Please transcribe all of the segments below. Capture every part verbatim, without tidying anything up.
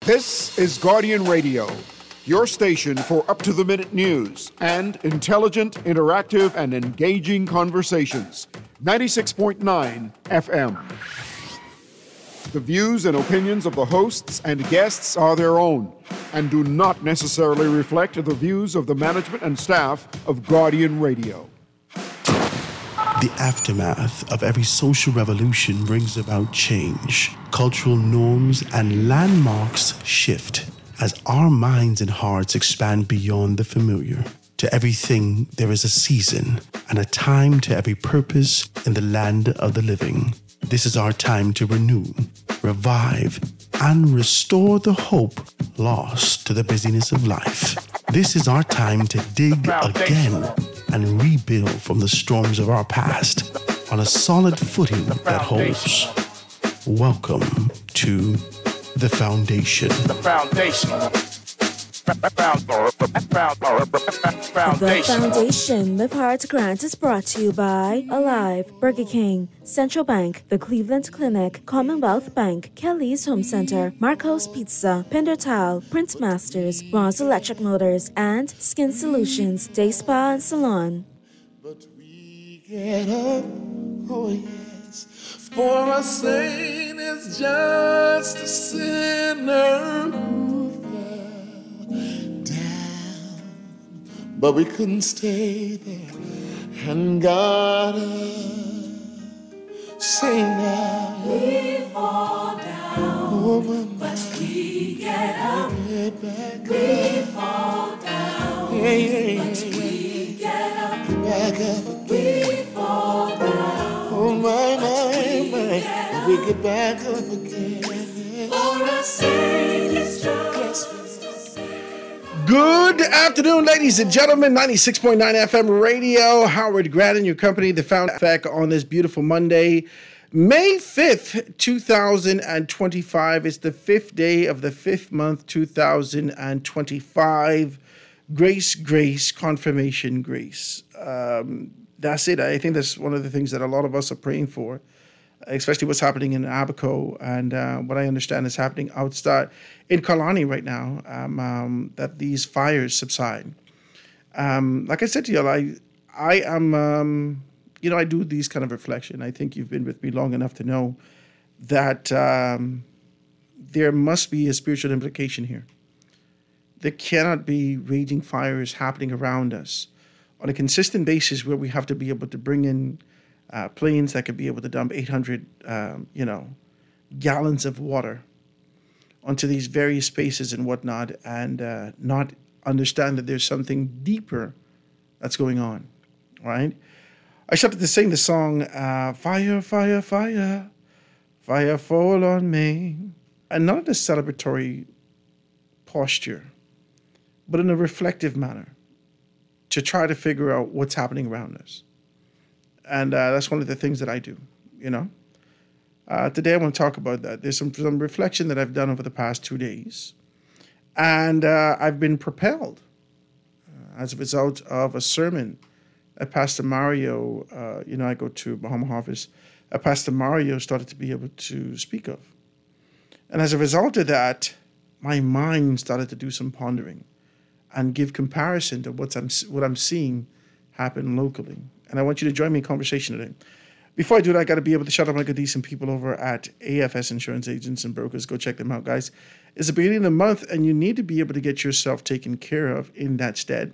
This is Guardian Radio, your station for up-to-the-minute news and intelligent, interactive, and engaging conversations. ninety-six point nine F M. The views and opinions of the hosts and guests are their own and do not necessarily reflect the views of the management and staff of Guardian Radio. The aftermath of every social revolution brings about change. Cultural norms and landmarks shift as our minds and hearts expand beyond the familiar. To everything, there is a season and a time to every purpose in the land of the living. This is our time to renew, revive, and restore the hope lost to the busyness of life. This is our time to dig again and rebuild from the storms of our past on a solid footing that holds. Welcome to The Foundation. The Foundation. The Foundation with Heart Grant is brought to you by Alive, Burger King, Central Bank, the Cleveland Clinic, Commonwealth Bank, Kelly's Home Center, Marco's Pizza, Pinder Towel, Print Masters, Ross Electric Motors, and Skin Solutions, Day Spa and Salon. But we get up, oh yes, for a saint is just a sinner who fell down. But we couldn't stay there, and God say now we fall down, oh, but we get up. Get back we up. fall down, Yeah, yeah, but yeah. we get up. Back up We again. fall down, Oh my, my, we my. get We get back up again. for a Savior's joy. Good afternoon, ladies and gentlemen. ninety-six point nine F M radio. Howard Grant in your company. The Found Effect on this beautiful Monday, May fifth, two thousand twenty-five. It's the fifth day of the fifth month, two thousand twenty-five. Grace, grace, confirmation, grace. Um, that's it. I think that's one of the things that a lot of us are praying for, especially what's happening in Abaco and uh, what I understand is happening outside in Kalani right now, um, um, that these fires subside. Um, like I said to y'all, I, I am, um, you know, I do these kind of reflection. I think you've been with me long enough to know that um, there must be a spiritual implication here. There cannot be raging fires happening around us on a consistent basis where we have to be able to bring in uh, planes that could be able to dump eight hundred, um, you know, gallons of water onto these various spaces and whatnot, and uh, not understand that there's something deeper that's going on, right? I started to sing the song, uh, Fire, Fire, Fire, Fire Fall on Me, and not in a celebratory posture, but in a reflective manner, to try to figure out what's happening around us. And uh, that's one of the things that I do, you know. Uh, today I want to talk about that. There's some, some reflection that I've done over the past two days. And uh, I've been propelled uh, as a result of a sermon that Pastor Mario, uh, you know, I go to Bahama Harvest, uh, Pastor Mario started to be able to speak of. And as a result of that, my mind started to do some pondering and give comparison to what's I'm, what I'm seeing happen locally. And I want you to join me in conversation today. Before I do that, I got to be able to shout out my good decent people over at A F S Insurance Agents and Brokers. Go check them out, guys. It's the beginning of the month, and you need to be able to get yourself taken care of in that stead,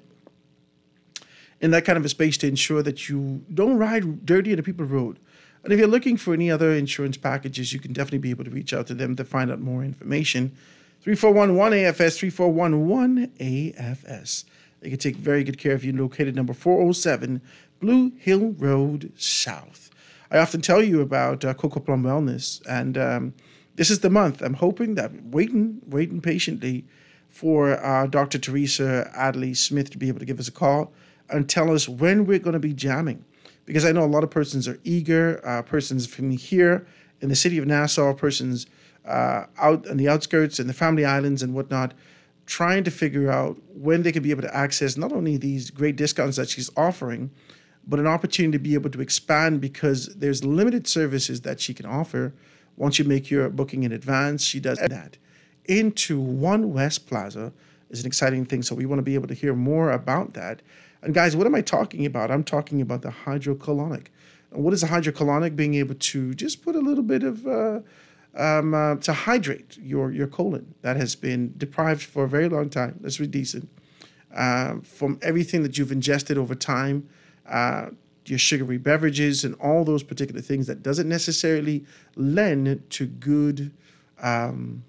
in that kind of a space, to ensure that you don't ride dirty on the people road. And if you're looking for any other insurance packages, you can definitely be able to reach out to them to find out more information. three four one one A F S, three four one one A F S. They can take very good care of you, located number four oh seven Blue Hill Road South. I often tell you about uh, Coco Plum Wellness, and um, this is the month. I'm hoping that, waiting, waiting patiently for uh, Doctor Teresa Adley Smith to be able to give us a call and tell us when we're going to be jamming. Because I know a lot of persons are eager, uh, persons from here in the city of Nassau, persons uh, out on the outskirts and the Family Islands and whatnot, trying to figure out when they can be able to access not only these great discounts that she's offering, but an opportunity to be able to expand, because there's limited services that she can offer. Once you make your booking in advance, she does that into One West Plaza is an exciting thing. So we want to be able to hear more about that. And guys, what am I talking about? I'm talking about the hydrocolonic. And what is a hydrocolonic? Being able to just put a little bit of, uh, um, uh, to hydrate your, your colon that has been deprived for a very long time. Let's be decent. Uh, from everything that you've ingested over time, uh, your sugary beverages and all those particular things that doesn't necessarily lend to good, um,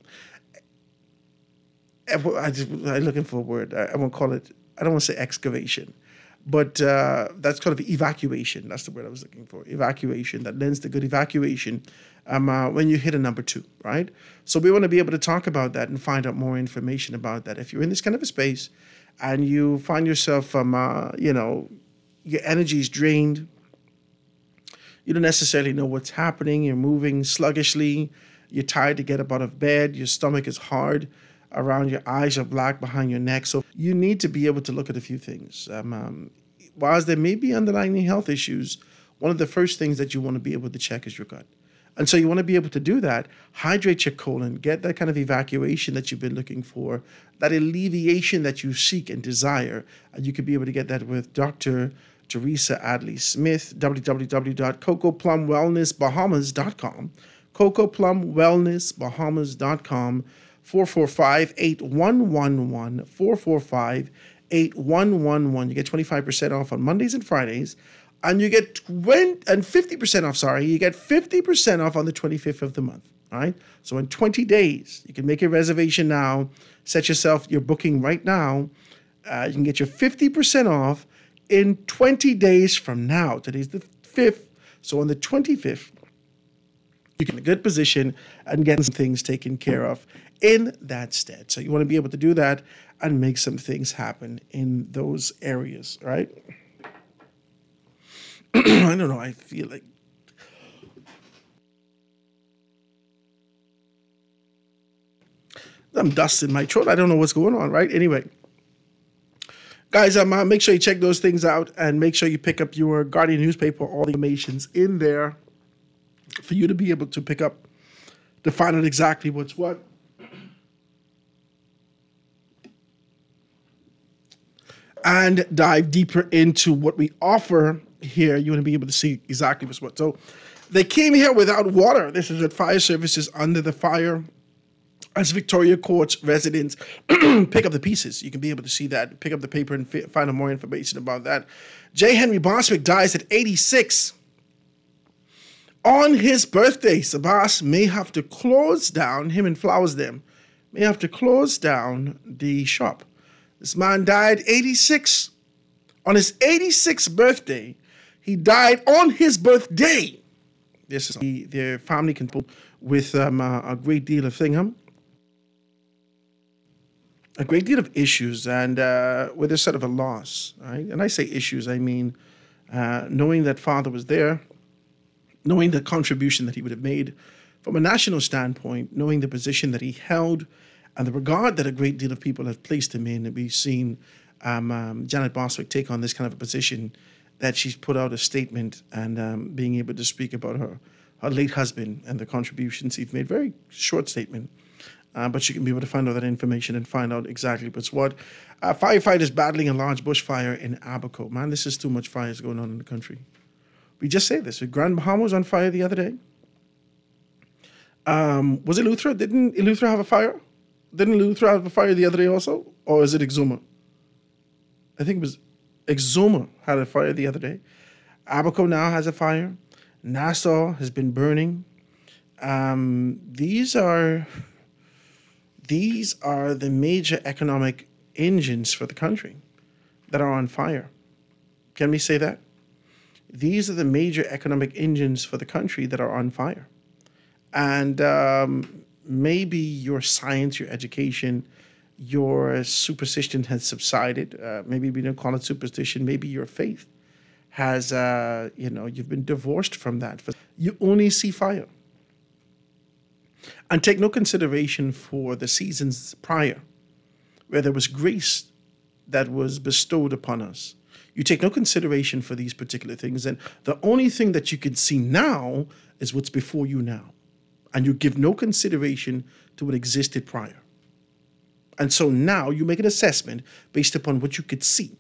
I just, I'm looking for a word. I, I won't call it, I don't want to say excavation, but uh, that's kind of evacuation. That's the word I was looking for. Evacuation that lends to good evacuation um, uh, when you hit a number two, right? So we want to be able to talk about that and find out more information about that. If you're in this kind of a space and you find yourself, um, uh, you know, your energy is drained, you don't necessarily know what's happening, you're moving sluggishly, you're tired to get up out of bed, your stomach is hard, around your eyes are black behind your neck. So you need to be able to look at a few things. Um, um, whilst there may be underlying health issues, one of the first things that you want to be able to check is your gut. And so you want to be able to do that, hydrate your colon, get that kind of evacuation that you've been looking for, that alleviation that you seek and desire. And you could be able to get that with Doctor Teresa Adley Smith, w w w dot coco plum wellness bahamas dot com, coco plum wellness bahamas dot com, four four five, eight one one one, four four five, eight one one one. You get twenty-five percent off on Mondays and Fridays, and you get twenty and fifty percent off, sorry, you get fifty percent off on the twenty-fifth of the month, all right? So in twenty days, you can make a reservation now, set yourself your booking right now. Uh, you can get your fifty percent off in twenty days from now. Today's the fifth, so on the twenty-fifth, you get in a good position and get some things taken care of in that stead. So you want to be able to do that and make some things happen in those areas, right? I don't know, I feel like I'm dust in my throat. I don't know what's going on, right? Anyway, guys, um, uh, make sure you check those things out and make sure you pick up your Guardian newspaper. All the information's in there for you to be able to pick up to find out exactly what's what. And dive deeper into what we offer here. You want to be able to see exactly what's what. So they came here without water. This is at Fire Services Under the Fire. As Victoria Court's residents pick up the pieces, you can be able to see that, pick up the paper and fi- find out more information about that. J. Henry Bostwick dies at eighty-six. On his birthday, Sabas may have to close down, him and Flowersdale, may have to close down the shop. This man died eighty-six. On his eighty-sixth birthday, he died on his birthday. This is the, their family can pull with um, uh, a great deal of thingham. A great deal of issues, and uh, with a sort of a loss, right? And I say issues, I mean uh, knowing that father was there, knowing the contribution that he would have made from a national standpoint, knowing the position that he held, and the regard that a great deal of people have placed him in. And we've seen um, um, Janet Bostwick take on this kind of a position that she's put out a statement and um, being able to speak about her, her late husband and the contributions he's made. Very short statement. Uh, but you can be able to find out that information and find out exactly what's what. Uh, firefighters battling a large bushfire in Abaco. Man, this is too much fires going on in the country. We just say this. Grand Bahama was on fire the other day. Um, was it Eleuthera? Didn't Eleuthera have a fire? Didn't Eleuthera have a fire the other day also? Or is it Exuma? I think it was Exuma had a fire the other day. Abaco now has a fire. Nassau has been burning. Um, these are... These are the major economic engines for the country that are on fire. Can we say that? These are the major economic engines for the country that are on fire. And um, maybe your science, your education, your superstition has subsided. Uh, maybe we don't call it superstition. Maybe your faith has, uh, you know, you've been divorced from that. You only see fire. And take no consideration for the seasons prior, where there was grace that was bestowed upon us. You take no consideration for these particular things. And the only thing that you can see now is what's before you now. and you give no consideration to what existed prior. And so now you make an assessment based upon what you could see.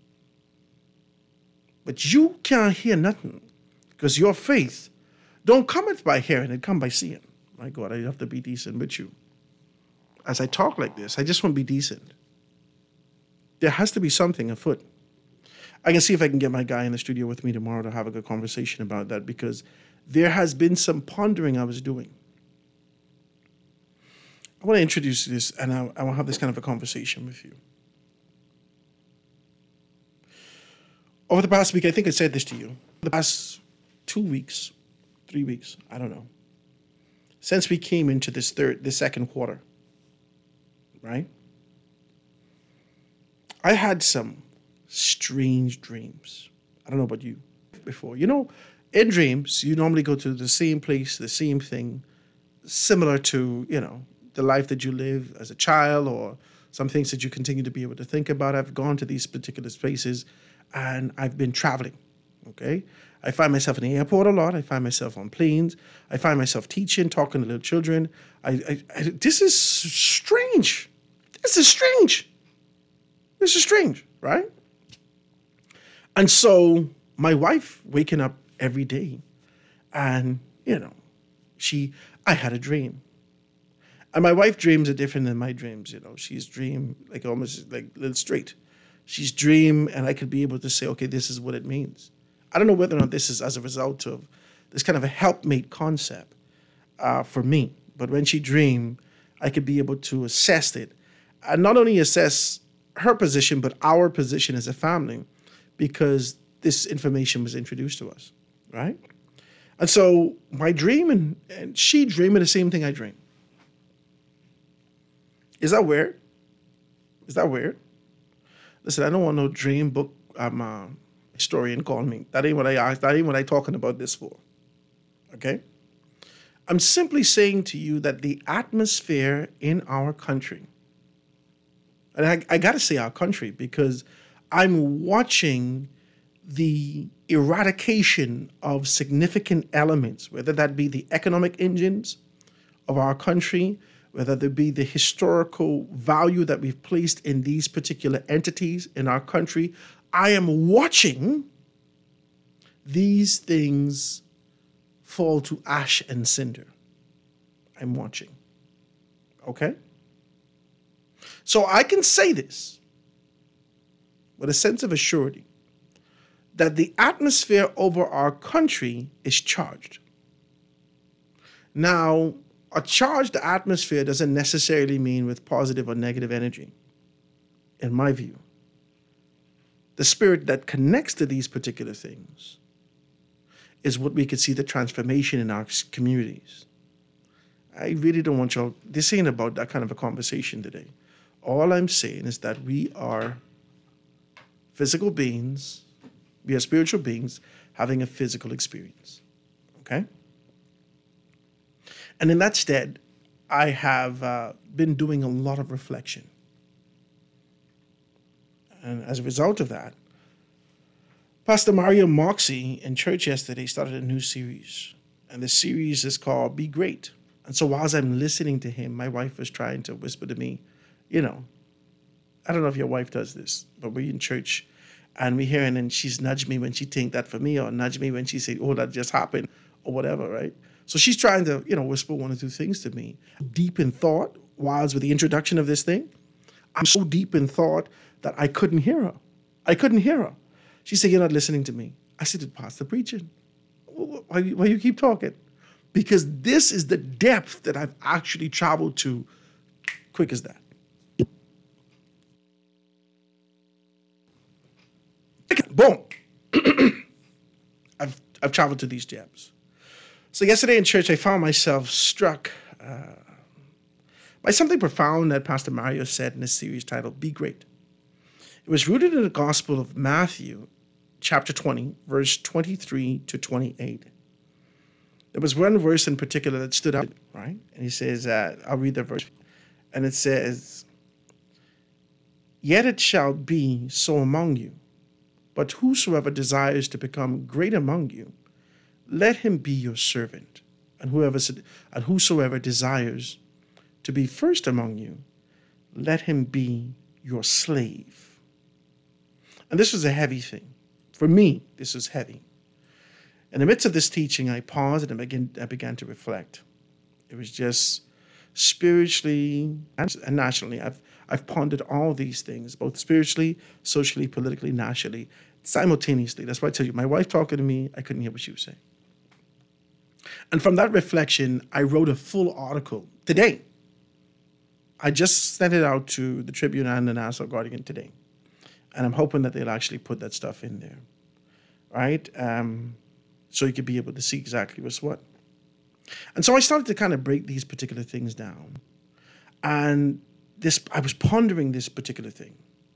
But you can't hear nothing because your faith don't come by hearing, it come by seeing. My God, I have to be decent with you. As I talk like this, I just want to be decent. There has to be something afoot. I can see if I can get my guy in the studio with me tomorrow to have a good conversation about that, because there has been some pondering I was doing. I want to introduce this, and I, I want to have this kind of a conversation with you. Over the past week, I think I said this to you, the past two weeks, three weeks, I don't know, since we came into this third, this second quarter, right? I had some strange dreams. I don't know about you before. You know, in dreams, you normally go to the same place, the same thing, similar to, you know, the life that you live as a child or some things that you continue to be able to think about. I've gone to these particular spaces and I've been traveling, okay? I find myself in the airport a lot. I find myself on planes. I find myself teaching, talking to little children. I, I, I this is strange. This is strange. This is strange, right? And so my wife waking up every day and, you know, she, I had a dream. And my wife dreams are different than my dreams, you know. She's dream like almost like a little straight. She's dream, and I could be able to say, okay, this is what it means. I don't know whether or not this is as a result of this kind of a helpmate concept uh, for me. But when she dreamed, I could be able to assess it. And not only assess her position, but our position as a family, because this information was introduced to us, right? And so my dream and, and she dreaming the same thing I dream. Is that weird? Is that weird? Listen, I don't want no dream book um, uh, historian calling me. That ain't what I asked. That ain't what I talking about this for. Okay? I'm simply saying to you that the atmosphere in our country, and I, I got to say our country because I'm watching the eradication of significant elements, whether that be the economic engines of our country, whether there be the historical value that we've placed in these particular entities in our country. I am watching these things fall to ash and cinder. I'm watching. Okay? So I can say this with a sense of assurity that the atmosphere over our country is charged. Now, a charged atmosphere doesn't necessarily mean with positive or negative energy, in my view. The spirit that connects to these particular things is what we could see the transformation in our communities. I really don't want y'all, this ain't about that kind of a conversation today. All I'm saying is that we are physical beings, we are spiritual beings having a physical experience, okay? And in that stead, I have uh, been doing a lot of reflection. And as a result of that, Pastor Mario Moxie in church yesterday started a new series. And the series is called Be Great. And so while I'm listening to him, my wife was trying to whisper to me, you know, I don't know if your wife does this, but we're in church and we hear, and then she's nudged me when she think that for me, or nudge me when she say, oh, that just happened, or whatever, right? So she's trying to, you know, whisper one or two things to me. Deep in thought, whilst with the introduction of this thing, I'm so deep in thought that I couldn't hear her. I couldn't hear her. She said, you're not listening to me. I said, the pastor preaching. Why, why you keep talking? Because this is the depth that I've actually traveled to quick as that. Boom. I've, I've traveled to these depths. So yesterday in church, I found myself struck uh, by something profound that Pastor Mario said in this series titled, Be Great. It was rooted in the Gospel of Matthew, chapter twenty, verse twenty-three to twenty-eight. There was one verse in particular that stood out, right? And he says, uh, I'll read the verse. And it says, Yet it shall be so among you, but whosoever desires to become great among you, let him be your servant. and whoever and whosoever desires to be first among you, let him be your slave. And this was a heavy thing. For me, this was heavy. In the midst of this teaching, I paused and I began, I began to reflect. It was just spiritually and nationally. I've, I've pondered all these things, both spiritually, socially, politically, nationally, simultaneously. That's why I tell you, my wife talking to me, I couldn't hear what she was saying. And from that reflection, I wrote a full article today. I just sent it out to the Tribune and the Nassau Guardian today. And I'm hoping that they'll actually put that stuff in there, right? Um, so you could be able to see exactly what's what. And so I started to kind of break these particular things down. And this, I was pondering this particular thing.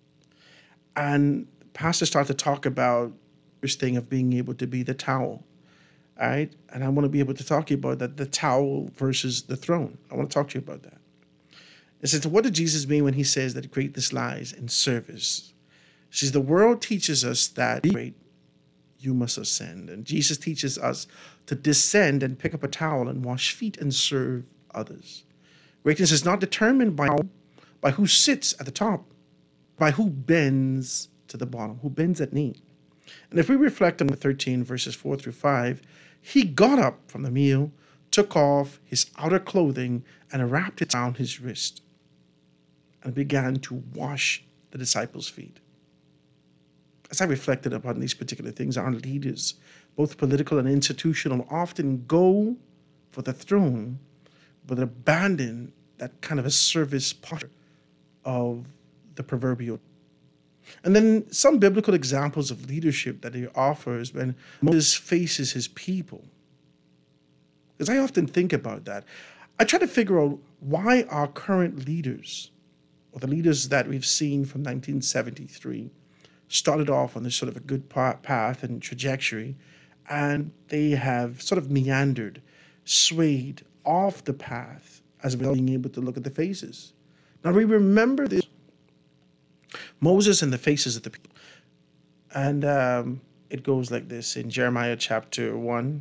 And the pastor started to talk about this thing of being able to be the towel, all right? And I want to be able to talk to you about that, the towel versus the throne. I want to talk to you about that. It says, what did Jesus mean when he says that greatness lies in service? He says, the world teaches us that great, you must ascend. And Jesus teaches us to descend and pick up a towel and wash feet and serve others. Greatness is not determined by, by who sits at the top, by who bends to the bottom, who bends at knee. And if we reflect on thirteen, verses four through five, he got up from the meal, took off his outer clothing, and wrapped it around his wrist, and began to wash the disciples' feet. As I reflected upon these particular things, our leaders, both political and institutional, often go for the throne, but abandon that kind of a service posture of the proverbial. And then some biblical examples of leadership that he offers when Moses faces his people. Because I often think about that. I try to figure out why our current leaders, or the leaders that we've seen from nineteen seventy-three, started off on this sort of a good path and trajectory, and they have sort of meandered, swayed off the path as well, being able to look at the faces. Now we remember this, Moses and the faces of the people. And um, it goes like this in Jeremiah chapter one,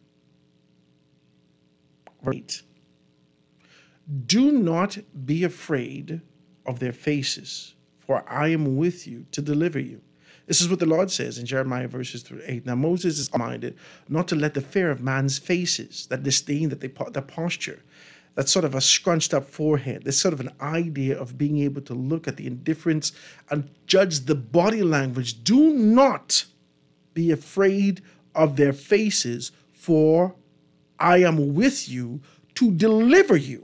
verse eight. Do not be afraid of their faces, for I am with you to deliver you. This is what the Lord says in Jeremiah verses through eight. Now Moses is minded not to let the fear of man's faces, that disdain, that they, that posture, that sort of a scrunched up forehead, this sort of an idea of being able to look at the indifference and judge the body language. Do not be afraid of their faces, for I am with you to deliver you.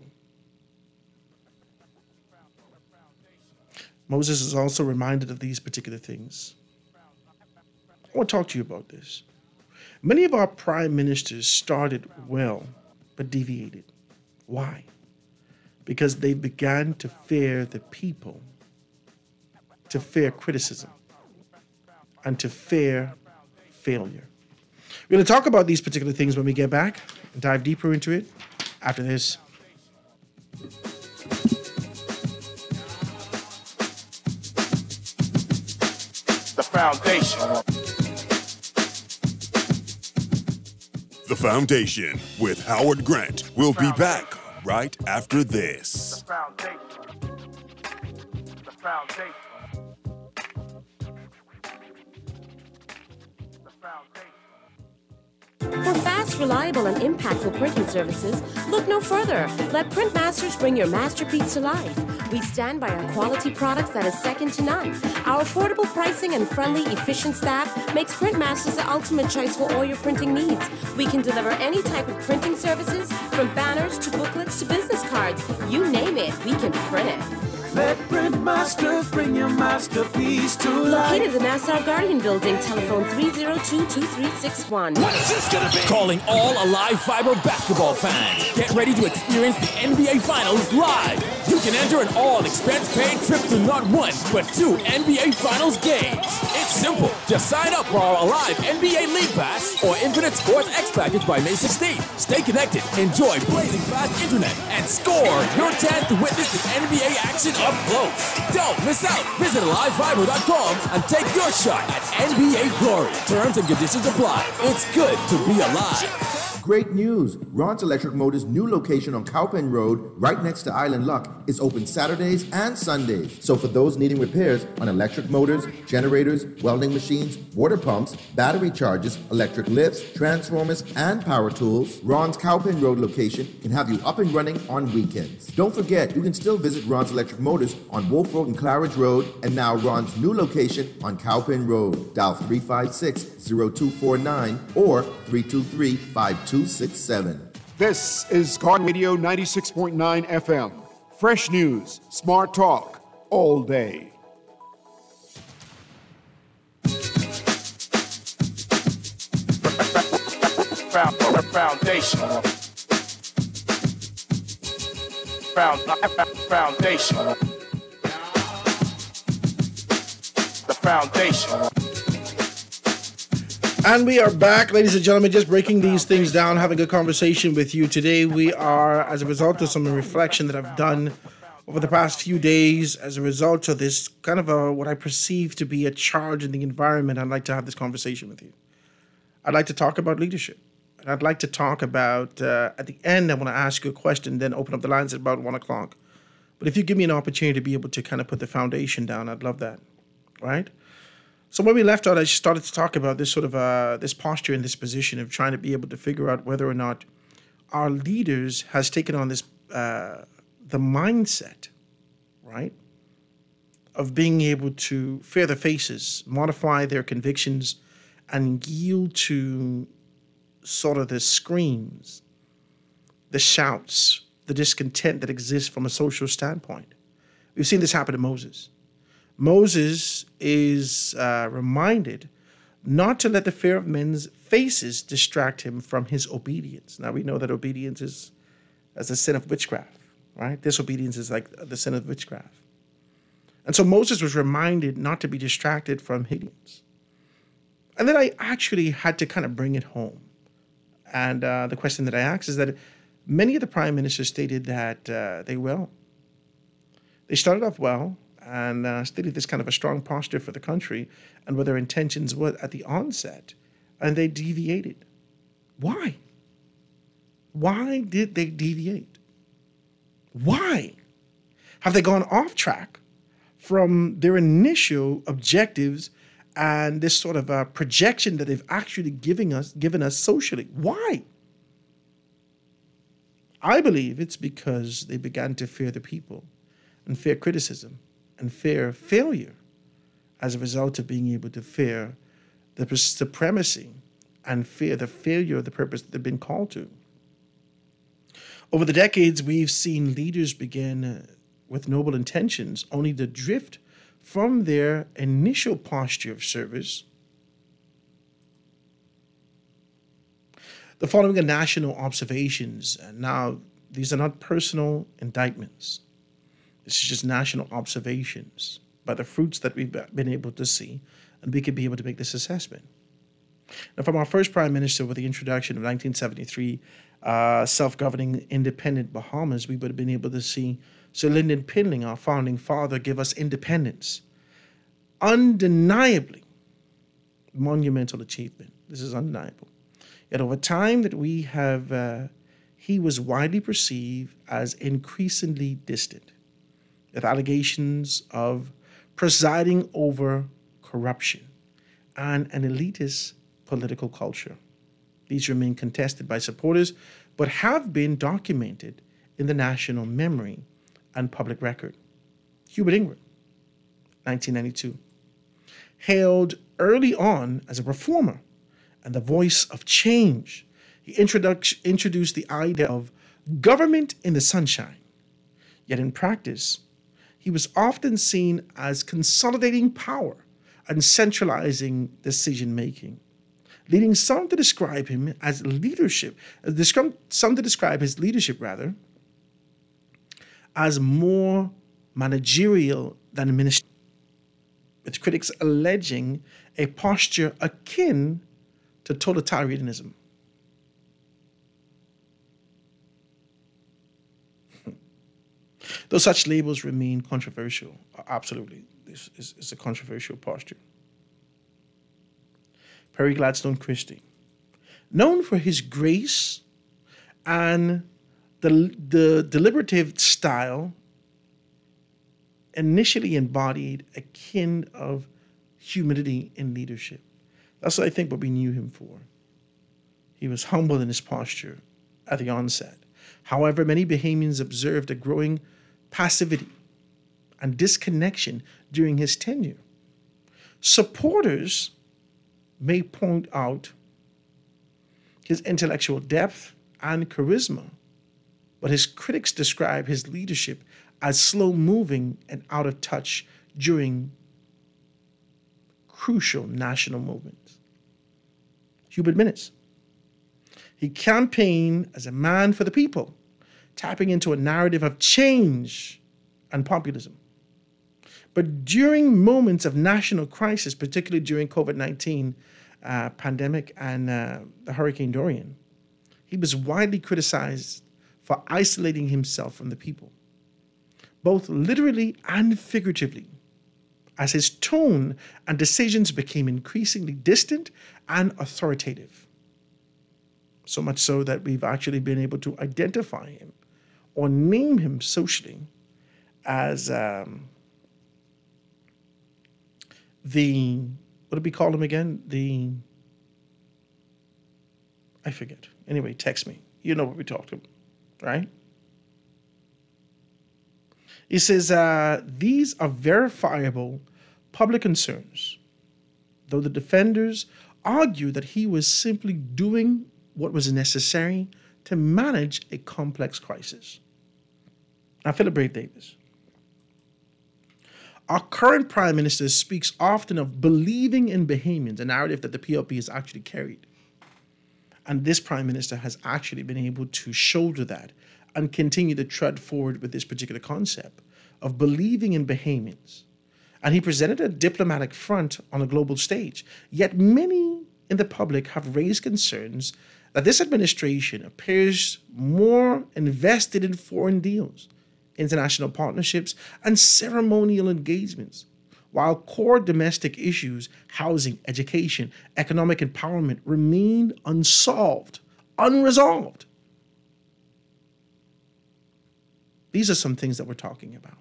Moses is also reminded of these particular things. I want to talk to you about this. Many of our prime ministers started well, but deviated. Why? Because they began to fear the people, to fear criticism, and to fear failure. We're going to talk about these particular things when we get back and dive deeper into it after this. The Foundation. The Foundation with Howard Grant. We'll be back right after this. The Foundation. The Foundation. The Foundation. For fast, reliable, and impactful printing services, look no further. Let Printmasters bring your masterpiece to life. We stand by our quality products that is second to none. Our affordable pricing and friendly, efficient staff makes Printmasters the ultimate choice for all your printing needs. We can deliver any type of printing services, from banners to booklets to business cards. You name it, we can print it. Let Printmasters bring your masterpiece to life. Located in the Nassau Guardian Building, telephone three oh two, two three six one. What is this gonna be? Calling all Alive Fiber basketball fans. Get ready to experience the N B A Finals live. You can enter an all-expense-paid trip to not one, but two N B A Finals games. It's simple. Just sign up for our Alive N B A League Pass or Infinite Sports X Package by May sixteenth. Stay connected, enjoy blazing fast internet, and score your chance to witness the N B A action up close. Don't miss out. Visit alive fiber dot com and take your shot at N B A glory. Terms and conditions apply. It's good to be alive. Great news! Ron's Electric Motors' new location on Cowpen Road, right next to Island Luck, is open Saturdays and Sundays. So for those needing repairs on electric motors, generators, welding machines, water pumps, battery chargers, electric lifts, transformers, and power tools, Ron's Cowpen Road location can have you up and running on weekends. Don't forget, you can still visit Ron's Electric Motors on Wolf Road and Claridge Road, and now Ron's new location on Cowpen Road. Dial three five six, zero two four nine or three two three, five two six seven. This is Garden Radio ninety-six point nine F M. Fresh news, smart talk, all day. Foundation. Found, foundation. The foundation. And we are back, ladies and gentlemen, just breaking these things down, having a conversation with you. Today we are, as a result of some reflection that I've done over the past few days, as a result of this kind of a, what I perceive to be a charge in the environment, I'd like to have this conversation with you. I'd like to talk about leadership. And I'd like to talk about, uh, at the end, I want to ask you a question, then open up the lines at about one o'clock. But if you give me an opportunity to be able to kind of put the foundation down, I'd love that, right? So when we left out, I started to talk about this sort of uh, this posture and this position of trying to be able to figure out whether or not our leaders has taken on this, uh, the mindset, right, of being able to fear their faces, modify their convictions, and yield to sort of the screams, the shouts, the discontent that exists from a social standpoint. We've seen this happen to Moses. Moses is uh, reminded not to let the fear of men's faces distract him from his obedience. Now, we know that obedience is as the sin of witchcraft, right? Disobedience is like the sin of witchcraft. And so Moses was reminded not to be distracted from obedience. And then I actually had to kind of bring it home. And uh, the question that I asked is that many of the prime ministers stated that uh, they will. They started off well, and uh, stated this kind of a strong posture for the country and what their intentions were at the onset, and they deviated. Why? Why did they deviate? Why? Have they gone off track from their initial objectives and this sort of a projection that they've actually giving us, given us socially? Why? I believe it's because they began to fear the people and fear criticism and fear failure as a result of being able to fear the supremacy and fear the failure of the purpose that they've been called to. Over the decades, we've seen leaders begin uh, with noble intentions only to drift from their initial posture of service. The following are national observations, and now these are not personal indictments. This is just national observations by the fruits that we've been able to see, and we could be able to make this assessment. Now, from our first prime minister with the introduction of nineteen seventy-three uh, self-governing independent Bahamas, we would have been able to see Sir Lyndon Pinling, our founding father, give us independence. Undeniably monumental achievement. This is undeniable. Yet over time that we have, uh, he was widely perceived as increasingly distant, with allegations of presiding over corruption and an elitist political culture. These remain contested by supporters, but have been documented in the national memory and public record. Hubert Ingraham, nineteen ninety-two, hailed early on as a reformer and the voice of change. He introduc- introduced the idea of government in the sunshine. Yet in practice, he was often seen as consolidating power and centralizing decision-making, leading some to describe him as leadership, some to describe his leadership, rather, as more managerial than ministerial, with critics alleging a posture akin to totalitarianism. Though such labels remain controversial, absolutely, this is, is a controversial posture. Perry Gladstone Christie, known for his grace and the, the deliberative style, initially embodied a kind of humility in leadership. That's what I think what we knew him for. He was humble in his posture at the onset. However, many Bahamians observed a growing passivity and disconnection during his tenure. Supporters may point out his intellectual depth and charisma, but his critics describe his leadership as slow-moving and out of touch during crucial national movements. Hubert Minnis. He campaigned as a man for the people, tapping into a narrative of change and populism. But during moments of national crisis, particularly during COVID nineteen uh, pandemic and uh, the Hurricane Dorian, he was widely criticized for isolating himself from the people, both literally and figuratively, as his tone and decisions became increasingly distant and authoritative. So much so that we've actually been able to identify him or name him socially as um, the, what did we call him again? The, I forget. Anyway, text me. You know what we talked about, right? He says, uh, these are verifiable public concerns, though the defenders argue that he was simply doing what was necessary to manage a complex crisis. Now, Philip Brave Davis. Our current Prime Minister speaks often of believing in Bahamians, a narrative that the P L P has actually carried. And this Prime Minister has actually been able to shoulder that and continue to tread forward with this particular concept of believing in Bahamians. And he presented a diplomatic front on a global stage. Yet many in the public have raised concerns that this administration appears more invested in foreign deals, international partnerships, and ceremonial engagements, while core domestic issues, housing, education, economic empowerment, remain unsolved, unresolved. These are some things that we're talking about.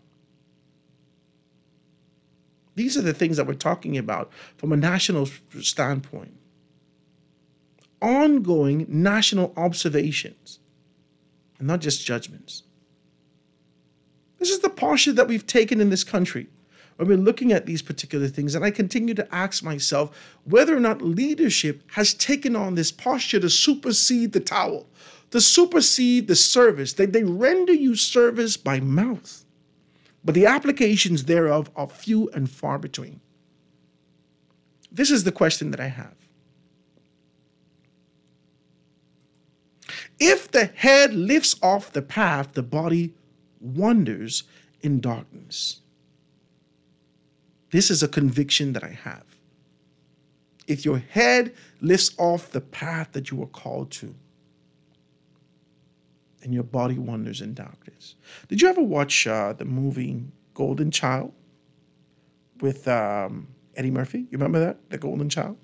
These are the things that we're talking about from a national standpoint. Ongoing national observations, and not just judgments. This is the posture that we've taken in this country when we're looking at these particular things. And I continue to ask myself whether or not leadership has taken on this posture to supersede the towel, to supersede the service. They, they render you service by mouth, but the applications thereof are few and far between. This is the question that I have. If the head lifts off the path, the body wanders in darkness. This is a conviction that I have. If your head lifts off the path that you were called to, and your body wanders in darkness. Did you ever watch uh, the movie Golden Child with um, Eddie Murphy? You remember that? The Golden Child?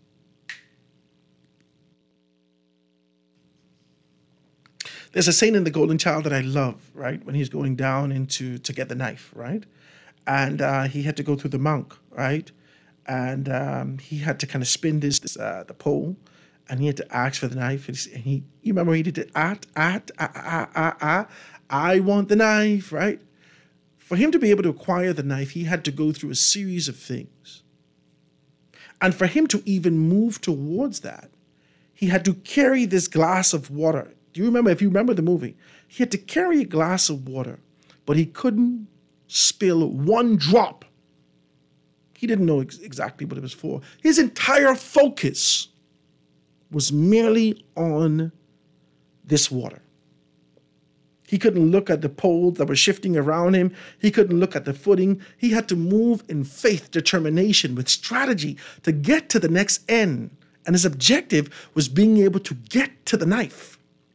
There's a scene in The Golden Child that I love, right? When he's going down into to get the knife, right? And uh, he had to go through the monk, right? And um, he had to kind of spin this, this uh, the pole, and he had to ask for the knife. And he, you remember he did it, at, at, ah, ah, ah, ah, I want the knife, right? For him to be able to acquire the knife, he had to go through a series of things. And for him to even move towards that, he had to carry this glass of water. Do you remember, if you remember the movie, he had to carry a glass of water, but he couldn't spill one drop. He didn't know ex- exactly what it was for. His entire focus was merely on this water. He couldn't look at the poles that were shifting around him. He couldn't look at the footing. He had to move in faith, determination, with strategy to get to the next end. And his objective was being able to get to the knife.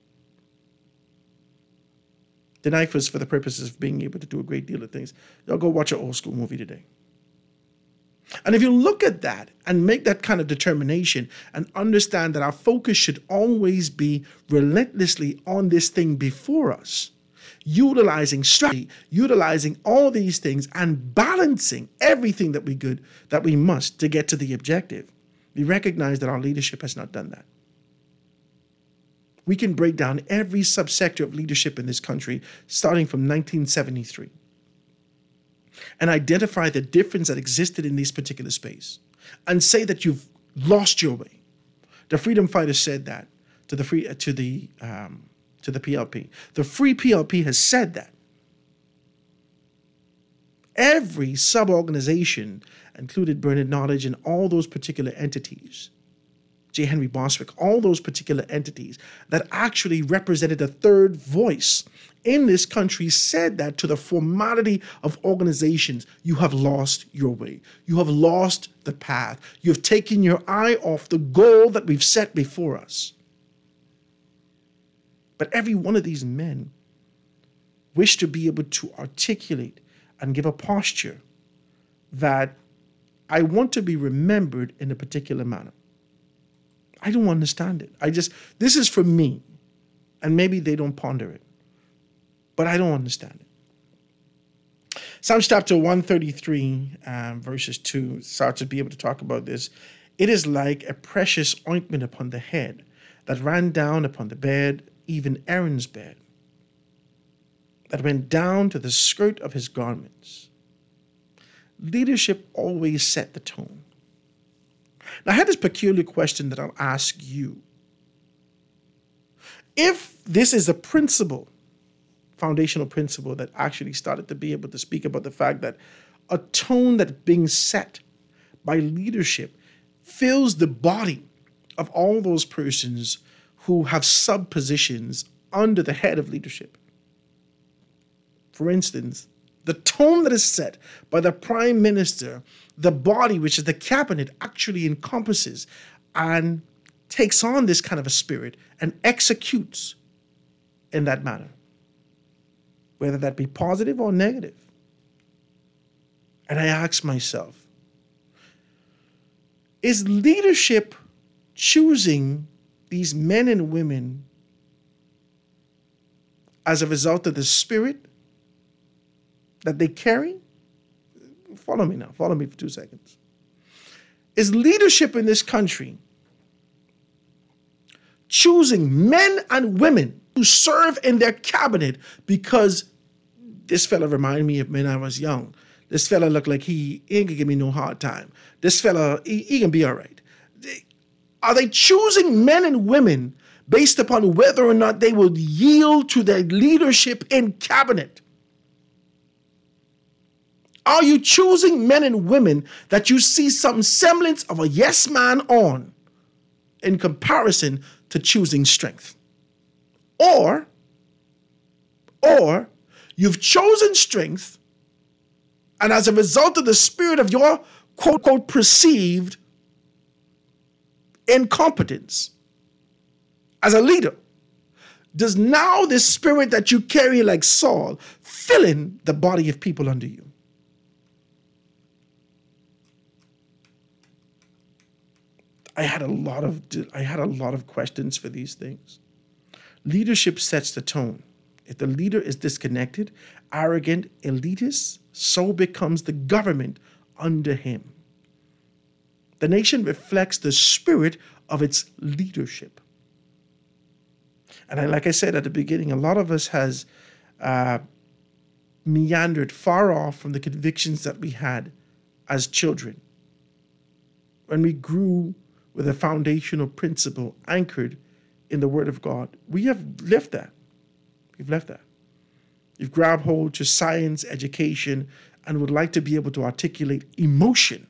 The knife was for the purposes of being able to do a great deal of things. Y'all go watch an old school movie today. And if you look at that and make that kind of determination and understand that our focus should always be relentlessly on this thing before us, utilizing strategy, utilizing all these things and balancing everything that we good that we must to get to the objective, we recognize that our leadership has not done that. We can break down every subsector of leadership in this country starting from nineteen seventy-three and identify the difference that existed in this particular space and say that you've lost your way. The freedom fighters said that to the free to the um, to the P L P. The Free P L P has said that. Every sub-organization included Bernard Nottage and all those particular entities, J. Henry Bostwick, all those particular entities that actually represented a third voice in this country said that to the formality of organizations, you have lost your way. You have lost the path. You've taken your eye off the goal that we've set before us. But every one of these men wish to be able to articulate and give a posture that I want to be remembered in a particular manner. I don't understand it. I just, this is for me. And maybe they don't ponder it. But I don't understand it. Psalms chapter one thirty-three, um, verses two, starts to be able to talk about this. It is like a precious ointment upon the head that ran down upon the bed, even Aaron's bed, that went down to the skirt of his garments. Leadership always set the tone. Now, I had this peculiar question that I'll ask you. If this is a principle, foundational principle that actually started to be able to speak about the fact that a tone that's being set by leadership fills the body of all those persons who have sub-positions under the head of leadership. For instance, the tone that is set by the prime minister, the body, which is the cabinet, actually encompasses and takes on this kind of a spirit and executes in that manner, whether that be positive or negative. And I ask myself, is leadership choosing these men and women as a result of the spirit that they carry? Follow me now. Follow me for two seconds. Is leadership in this country choosing men and women to serve in their cabinet because this fella reminded me of when I was young. This fella looked like he, he ain't gonna give me no hard time. This fella, he, he can be all right. Are they choosing men and women based upon whether or not they will yield to their leadership in cabinet? Are you choosing men and women that you see some semblance of a yes man on in comparison to choosing strength? Or, or you've chosen strength, and as a result of the spirit of your quote, quote, perceived incompetence as a leader, does now this spirit that you carry like Saul fill in the body of people under you? I had a lot of I had a lot of questions for these things. Leadership sets the tone. If the leader is disconnected, arrogant, elitist, so becomes the government under him. The nation reflects the spirit of its leadership. And I, like I said at the beginning, a lot of us has uh, meandered far off from the convictions that we had as children when we grew with a foundational principle anchored in the Word of God. We have left that. We've left that. You've grabbed hold to science, education, and would like to be able to articulate emotion.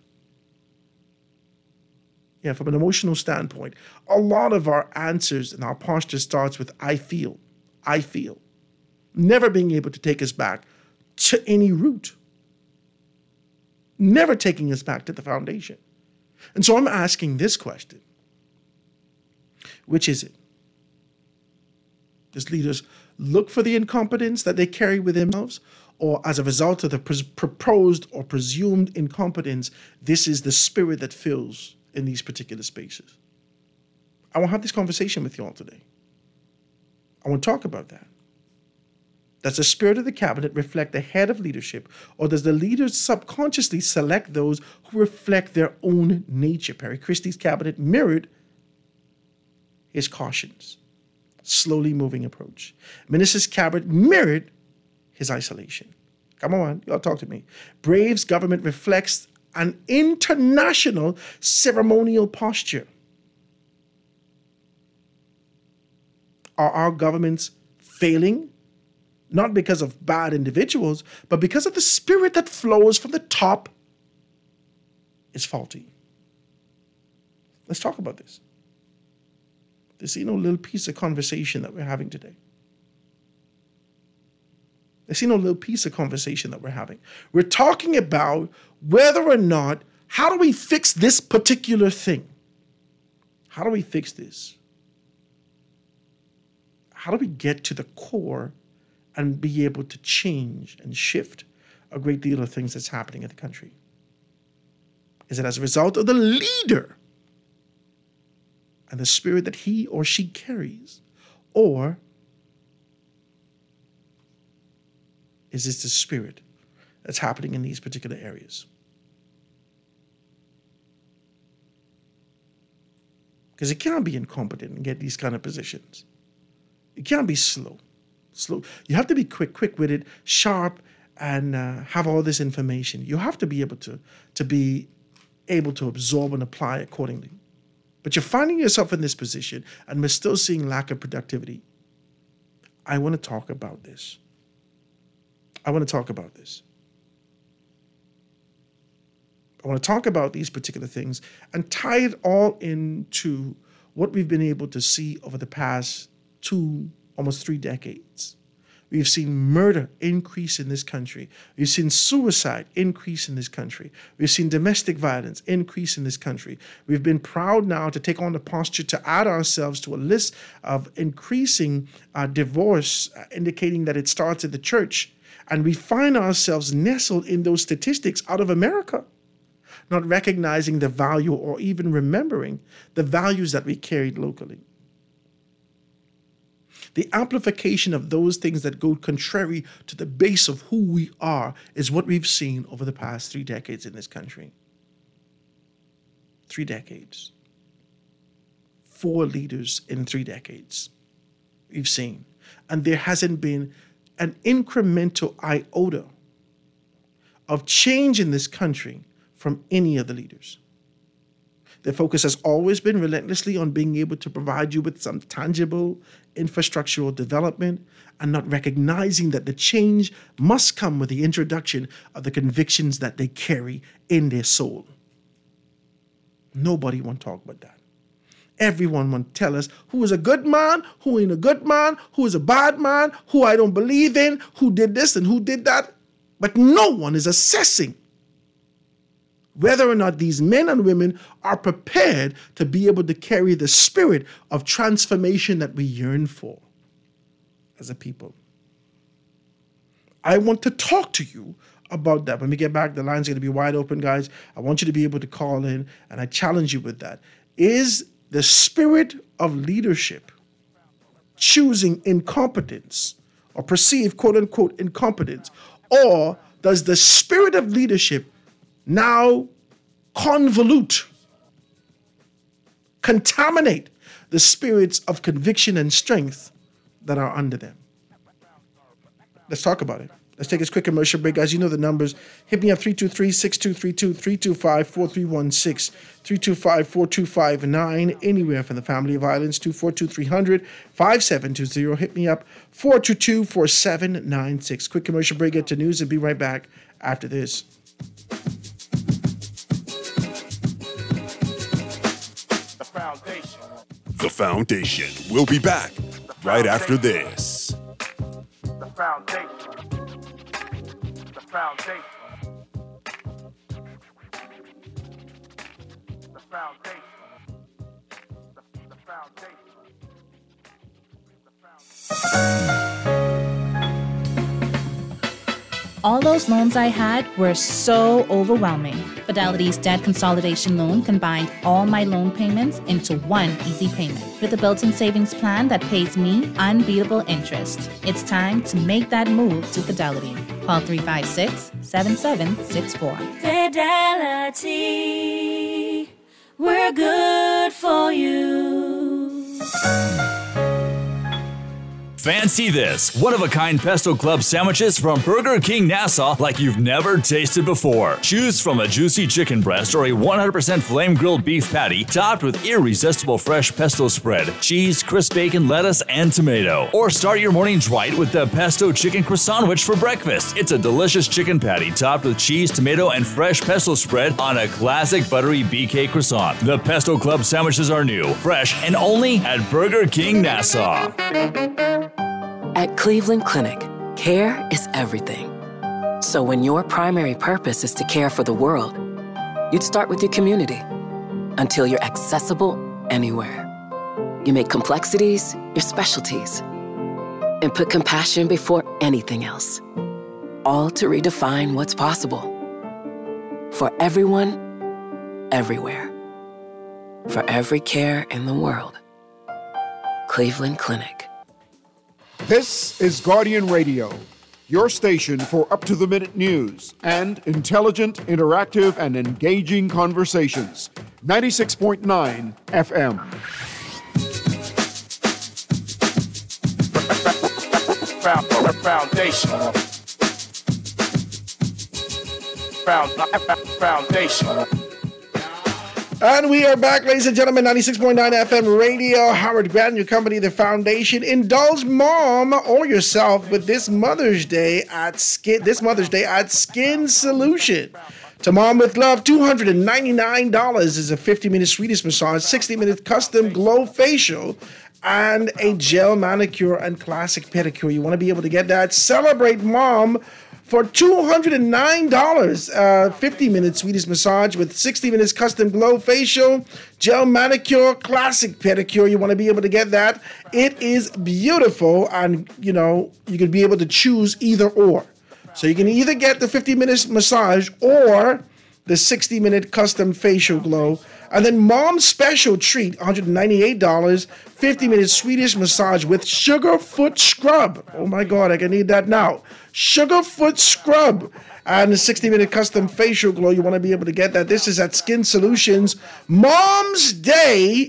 Yeah, from an emotional standpoint, a lot of our answers and our posture starts with I feel, I feel. Never being able to take us back to any root. Never taking us back to the foundation. And so I'm asking this question. Which is it? Does leaders look for the incompetence that they carry within themselves, or as a result of the pres- proposed or presumed incompetence, this is the spirit that fills in these particular spaces. I want to have this conversation with you all today. I want to talk about that. Does the spirit of the cabinet reflect the head of leadership, or does the leaders subconsciously select those who reflect their own nature? Perry Christie's cabinet mirrored his cautions, slowly moving approach. Minister's cabinet mirrored his isolation. Come on, y'all talk to me. Brave's government reflects an international ceremonial posture. Are our governments failing? Not because of bad individuals, but because of the spirit that flows from the top is faulty. Let's talk about this. This is no little piece of conversation that we're having today. This is no little piece of conversation that we're having. We're talking about whether or not, how do we fix this particular thing? How do we fix this? How do we get to the core and be able to change and shift a great deal of things that's happening in the country? Is it as a result of the leader and the spirit that he or she carries? Or is this the spirit that's happening in these particular areas? Because it can't be incompetent and get these kind of positions. It can't be slow. Slow. You have to be quick, quick with it, sharp, and uh, have all this information. You have to be able to, to be able to absorb and apply accordingly. But you're finding yourself in this position, and we're still seeing lack of productivity. I want to talk about this. I want to talk about this. I want to talk about these particular things and tie it all into what we've been able to see over the past two, almost three decades. We've seen murder increase in this country. We've seen suicide increase in this country. We've seen domestic violence increase in this country. We've been proud now to take on the posture to add ourselves to a list of increasing uh, divorce, uh, indicating that it starts at the church. And we find ourselves nestled in those statistics out of America, not recognizing the value or even remembering the values that we carried locally. The amplification of those things that go contrary to the base of who we are is what we've seen over the past three decades in this country. Three decades. Four leaders in three decades we've seen. And there hasn't been an incremental iota of change in this country from any of the leaders. Their focus has always been relentlessly on being able to provide you with some tangible infrastructural development and not recognizing that the change must come with the introduction of the convictions that they carry in their soul. Nobody want to talk about that. Everyone want to tell us who is a good man, who ain't a good man, who is a bad man, who I don't believe in, who did this and who did that. But no one is assessing whether or not these men and women are prepared to be able to carry the spirit of transformation that we yearn for as a people. I want to talk to you about that. When we get back, the line's going to be wide open, guys. I want you to be able to call in, and I challenge you with that. Is the spirit of leadership choosing incompetence or perceived quote-unquote incompetence, or does the spirit of leadership now convolute, contaminate the spirits of conviction and strength that are under them? Let's talk about it. Let's take this quick commercial break. Guys, you know the numbers. Hit me up three two three, six two three two, three two five, four three one six, three two five, four two five nine, anywhere from the family of islands, two four two, three hundred, five seven two zero. Hit me up, four two two, four seven nine six. Quick commercial break, get to news, and be right back after this. The foundation. The Foundation. We'll be back right after this. The foundation. The foundation. The foundation. The, the foundation. The foundation. All those loans I had were so overwhelming. Fidelity's debt consolidation loan combined all my loan payments into one easy payment with a built-in savings plan that pays me unbeatable interest. It's time to make that move to Fidelity. Call three five six, seven seven six four. Fidelity, we're good for you. Fancy this one-of-a-kind Pesto Club sandwiches from Burger King Nassau like you've never tasted before. Choose from a juicy chicken breast or a one hundred percent flame-grilled beef patty topped with irresistible fresh pesto spread, cheese, crisp bacon, lettuce, and tomato. Or start your mornings right with the Pesto Chicken Croissantwich for breakfast. It's a delicious chicken patty topped with cheese, tomato, and fresh pesto spread on a classic buttery B K croissant. The Pesto Club sandwiches are new, fresh, and only at Burger King Nassau. At Cleveland Clinic, care is everything. So when your primary purpose is to care for the world, you'd start with your community until you're accessible anywhere. You make complexities your specialties and put compassion before anything else, all to redefine what's possible. For everyone, everywhere. For every care in the world. Cleveland Clinic. This is Guardian Radio, your station for up-to-the-minute news and intelligent, interactive, and engaging conversations. ninety-six point nine F M. Foundation. Foundation. And we are back, ladies and gentlemen, ninety-six point nine F M radio. Howard Grant, your company, the foundation. Indulge mom or yourself with this Mother's Day at Skin. This Mother's Day at Skin Solution. To mom with love, two hundred ninety-nine dollars is a fifty-minute Swedish massage, sixty-minute custom glow facial, and a gel manicure and classic pedicure. You want to be able to get that. Celebrate mom for two hundred nine dollars, uh, fifty-minute Swedish massage with sixty minutes custom glow facial, gel manicure, classic pedicure. You want to be able to get that. It is beautiful, and, you know, you can be able to choose either or. So you can either get the fifty-minute massage or the sixty-minute custom facial glow. And then mom's special treat, one hundred ninety-eight dollars, fifty-minute Swedish massage with sugar foot scrub. Oh my God, I can need that now. Sugar foot scrub and the sixty-minute custom facial glow. You want to be able to get that. This is at Skin Solutions. Mom's Day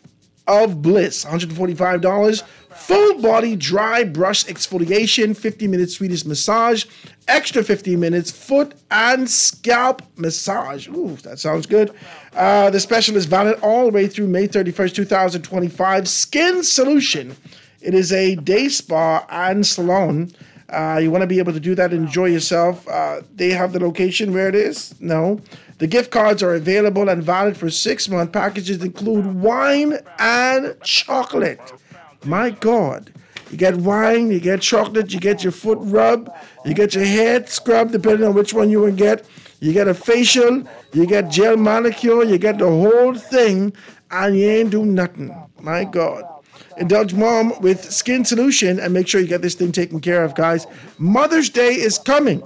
of Bliss, one hundred forty-five dollars. Full body dry brush exfoliation, fifty-minute Swedish massage, extra fifteen minutes foot and scalp massage. Ooh, that sounds good. Uh, the special is valid all the way through May thirty-first, twenty twenty-five. Skin Solution. It is a day spa and salon. Uh, you want to be able to do that and enjoy yourself. Uh, they have the location where it is? No. The gift cards are available and valid for six-month packages include wine and chocolate. My God. You get wine, you get chocolate, you get your foot rub, you get your head scrub, depending on which one you will get. You get a facial, you get gel manicure, you get the whole thing, and you ain't do nothing. My God. Indulge mom with Skin Solution and make sure you get this thing taken care of, guys. Mother's Day is coming.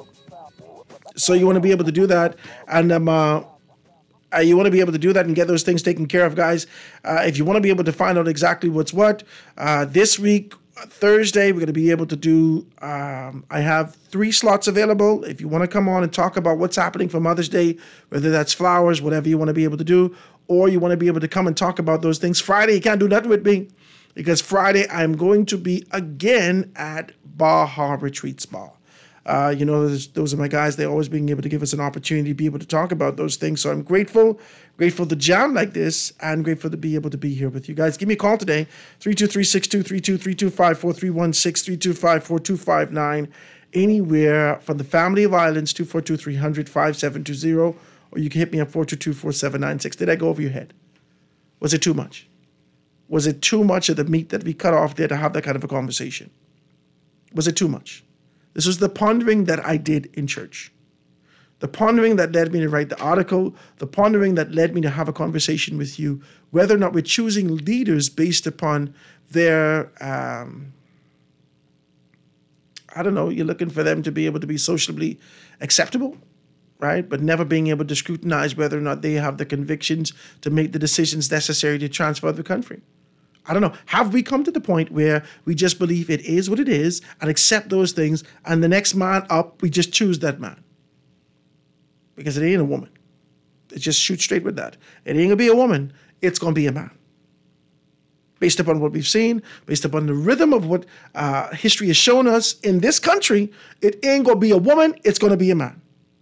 So you want to be able to do that. And um, uh, uh, you want to be able to do that and get those things taken care of, guys. Uh, if you want to be able to find out exactly what's what, uh, this week, Thursday, we're going to be able to do, um, I have three slots available. If you want to come on and talk about what's happening for Mother's Day, whether that's flowers, whatever you want to be able to do, or you want to be able to come and talk about those things. Friday, you can't do nothing with me because Friday, I'm going to be again at Baja Retreat Spa. Uh, you know, those, those are my guys. They're always being able to give us an opportunity to be able to talk about those things. So I'm grateful, grateful to jam like this, and grateful to be able to be here with you guys. Give me a call today, three two three, six two three two, three two five four, three one six, three two five, four two five nine. Anywhere from the family of islands, two four two, three hundred, five seven two zero, or you can hit me at four two two, four seven nine six. Did I go over your head? Was it too much? Was it too much of the meat that we cut off there to have that kind of a conversation? Was it too much? This was the pondering that I did in church. The pondering that led me to write the article, the pondering that led me to have a conversation with you, whether or not we're choosing leaders based upon their, um, I don't know, you're looking for them to be able to be socially acceptable, right? But never being able to scrutinize whether or not they have the convictions to make the decisions necessary to transfer the country. I don't know. Have we come to the point where we just believe it is what it is and accept those things, and the next man up, we just choose that man? Because it ain't a woman. It's just shoot straight with that. It ain't going to be a woman. It's going to be a man. Based upon what we've seen, based upon the rhythm of what uh, history has shown us in this country, it ain't going to be a woman. It's going to be a man.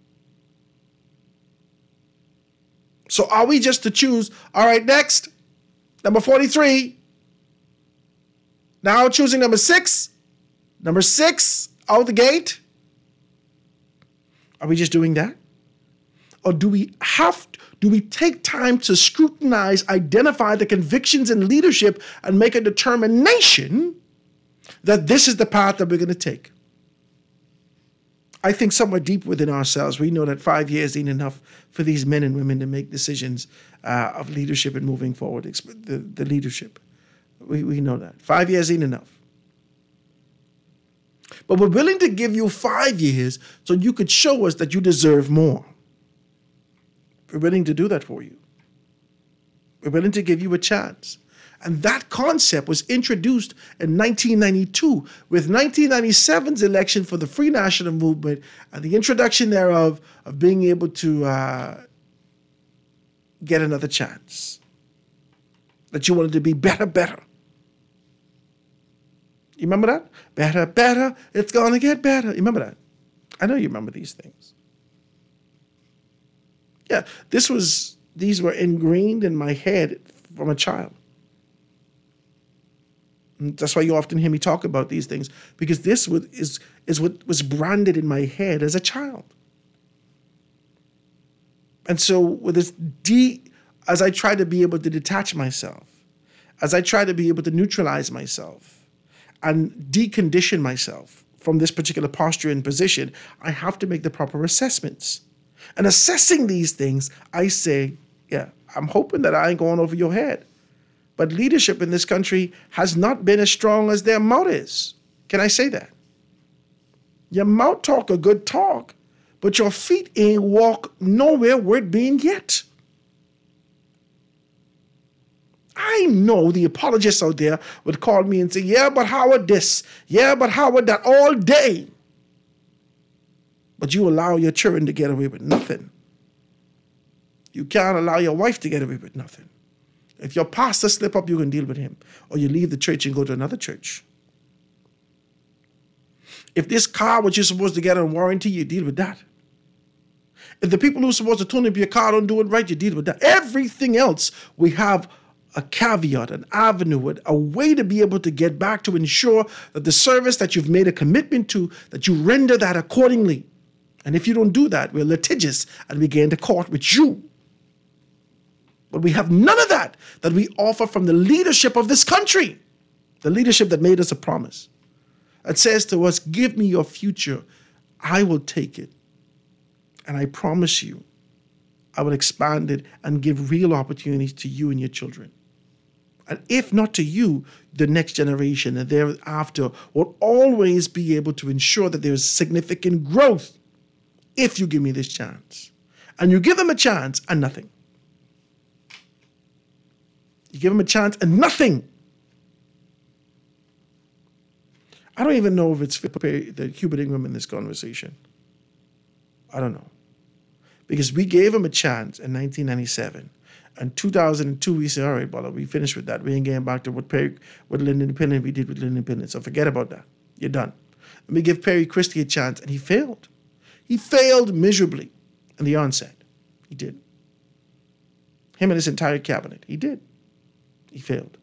So are we just to choose, all right, next, number forty-three. Now choosing number six. Number six out the gate. Are we just doing that? Or do we have, do we take time to scrutinize, identify the convictions in leadership and make a determination that this is the path that we're going to take? I think somewhere deep within ourselves, we know that five years ain't enough for these men and women to make decisions uh, of leadership and moving forward, the, the leadership. We, we know that. Five years ain't enough. But we're willing to give you five years so you could show us that you deserve more. We're willing to do that for you. We're willing to give you a chance. And that concept was introduced in nineteen ninety-two with nineteen ninety-seven's election for the Free National Movement and the introduction thereof of being able to uh, get another chance. That you wanted to be better, better. You remember that? Better, better, it's gonna get better. You remember that? I know you remember these things. Yeah, this was, these were ingrained in my head from a child. And that's why you often hear me talk about these things, because this was, is, is what was branded in my head as a child. And so with this de, as I try to be able to detach myself, as I try to be able to neutralize myself and decondition myself from this particular posture and position, I have to make the proper assessments. And assessing these things, I say, yeah, I'm hoping that I ain't going over your head. But leadership in this country has not been as strong as their mouth is. Can I say that? Your mouth talk a good talk, but your feet ain't walk nowhere worth being yet. I know the apologists out there would call me and say, yeah, but Howard this, yeah, but Howard that, all day. But you allow your children to get away with nothing. You can't allow your wife to get away with nothing. If your pastor slip up, you can deal with him. Or you leave the church and go to another church. If this car which you're supposed to get on warranty, you deal with that. If the people who are supposed to tune up your car don't do it right, you deal with that. Everything else, we have a caveat, an avenue, a way to be able to get back to ensure that the service that you've made a commitment to, that you render that accordingly. And if you don't do that, we're litigious and we get into court with you. But we have none of that that we offer from the leadership of this country. The leadership that made us a promise. It says to us, give me your future. I will take it. And I promise you, I will expand it and give real opportunities to you and your children. And if not to you, the next generation and thereafter will always be able to ensure that there is significant growth if you give me this chance. And you give them a chance and nothing. You give them a chance and nothing. I don't even know if it's fit for the Hubert Ingram in this conversation. I don't know. Because we gave him a chance in nineteen ninety-seven. And two thousand two, we said, all right, brother, we finished with that. We ain't getting back to what Perry, what Lyndon Pillin, we did with Lyndon Pillin. So forget about that. You're done. Let me give Perry Christie a chance. And he failed. He failed miserably in the onset. He did. Him and his entire cabinet. He did. He failed.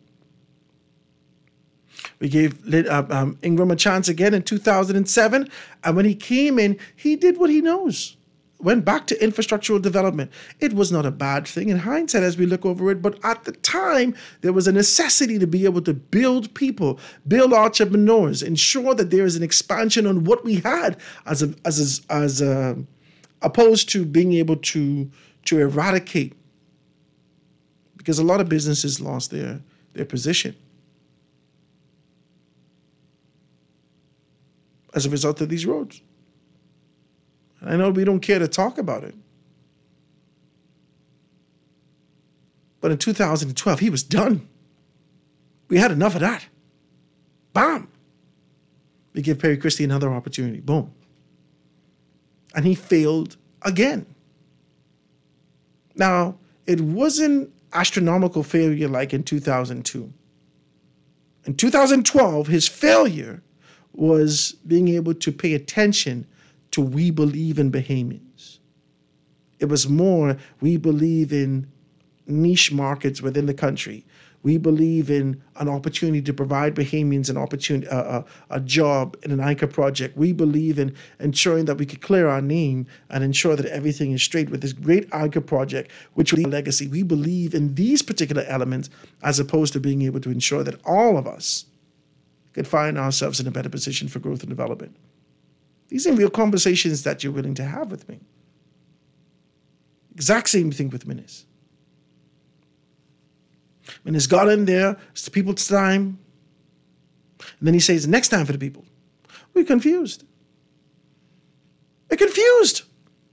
We gave uh, um, Ingram a chance again in two thousand seven. And when he came in, he did what he knows. Went back to infrastructural development. It was not a bad thing in hindsight as we look over it, but at the time, there was a necessity to be able to build people, build entrepreneurs, ensure that there is an expansion on what we had as a, as a, as a, opposed to being able to, to eradicate. Because a lot of businesses lost their, their position. as a result of these roads. And I know we don't care to talk about it. But in two thousand twelve, he was done. We had enough of that. Bam! We give Perry Christie another opportunity. Boom. And he failed again. Now, it wasn't astronomical failure like in two thousand two. In two thousand twelve, his failure was being able to pay attention to we believe in Bahamians. It was more we believe in niche markets within the country. We believe in an opportunity to provide Bahamians an opportunity, uh, a, a job in an I C A project. We believe in ensuring that we could clear our name and ensure that everything is straight with this great I C A project, which will be a legacy. We believe in these particular elements as opposed to being able to ensure that all of us could find ourselves in a better position for growth and development. These are real conversations that you're willing to have with me. Exact same thing with Minis. When he's got in there, it's the people's time. And then he says, next time for the people. We're confused. We're confused.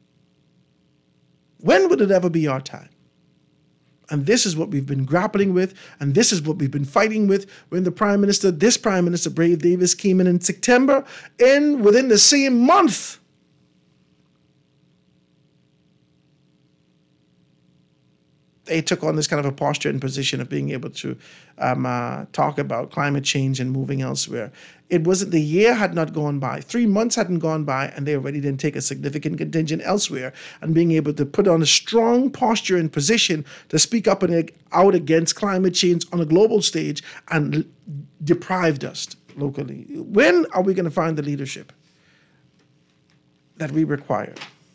When would it ever be our time? And this is what we've been grappling with, and this is what we've been fighting with when the Prime Minister, this Prime Minister, Brave Davis, came in in September, and within the same month, they took on this kind of a posture and position of being able to um, uh, talk about climate change and moving elsewhere. It wasn't, the year had not gone by. Three months hadn't gone by, and they already didn't take a significant contingent elsewhere, and being able to put on a strong posture and position to speak up and out against climate change on a global stage and deprived us locally. When are we going to find the leadership that we require?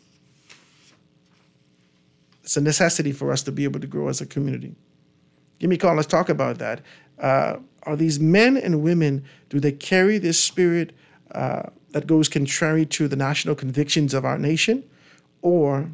It's a necessity for us to be able to grow as a community. Give me a call. Let's talk about that. Uh, are these men and women, do they carry this spirit uh, that goes contrary to the national convictions of our nation? Or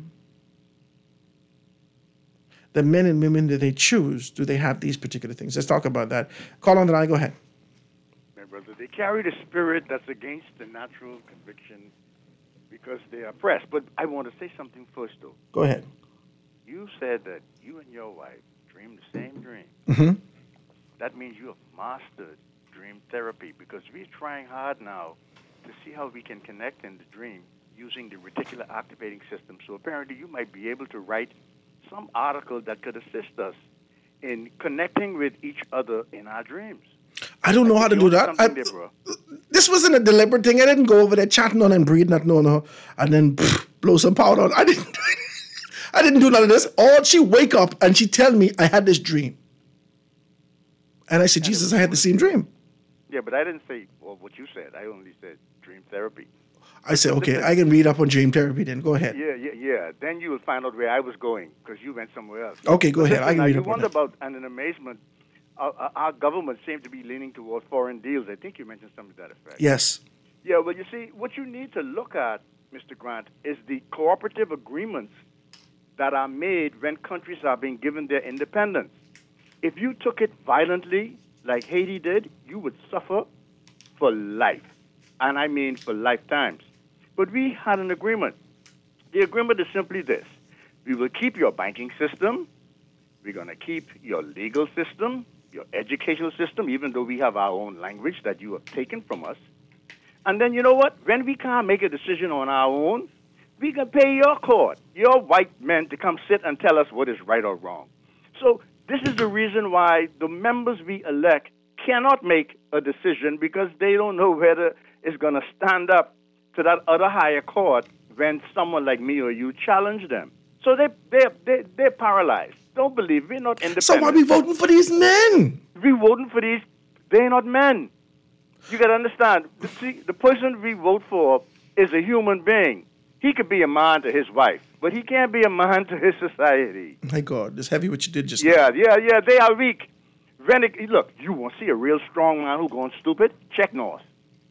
the men and women that they choose, do they have these particular things? Let's talk about that. Call on the line. Go ahead. My brother, they carry the spirit that's against the natural conviction because they are oppressed. But I want to say something first, though. Go ahead. You said that you and your wife dreamed the same dream. Mm-hmm. That means you have mastered dream therapy because we're trying hard now to see how we can connect in the dream using the reticular activating system. So apparently you might be able to write some article that could assist us in connecting with each other in our dreams. I don't know how to do that. I, there, bro. This wasn't a deliberate thing. I didn't go over there chatting on and breathing, not knowing her, and then pff, blow some powder on. I didn't I didn't do none of this. All she wake up and she tell me I had this dream. And I said, Jesus, I had the same dream. Yeah, but I didn't say well, what you said. I only said dream therapy. I said, okay, I can read up on dream therapy then. Go ahead. Yeah, yeah, yeah. Then you will find out where I was going because you went somewhere else. Okay, go but ahead. Listen, I can read you up on wonder that. about, and in amazement, our, our government seems to be leaning towards foreign deals. I think you mentioned something to that effect. Yes. Yeah, well, you see, what you need to look at, Mister Grant, is the cooperative agreements that are made when countries are being given their independence. If you took it violently, like Haiti did, you would suffer for life. And I mean for lifetimes. But we had an agreement. The agreement is simply this. We will keep your banking system. We're going to keep your legal system, your educational system, even though we have our own language that you have taken from us. And then, you know what? When we can't make a decision on our own, we can pay your court, your white men, to come sit and tell us what is right or wrong. So this is the reason why the members we elect cannot make a decision because they don't know whether it's going to stand up to that other higher court when someone like me or you challenge them. So they, they, they, they're paralyzed. Don't believe we're not independent. So why are we voting for these men? We're voting for these. They're not men. You got to understand, the, see, the person we vote for is a human being. He could be a man to his wife, but he can't be a man to his society. My God, it's heavy what you did just yeah, now. Yeah, yeah, yeah, they are weak. Reneg- Look, you want to see a real strong man who's going stupid? Check North.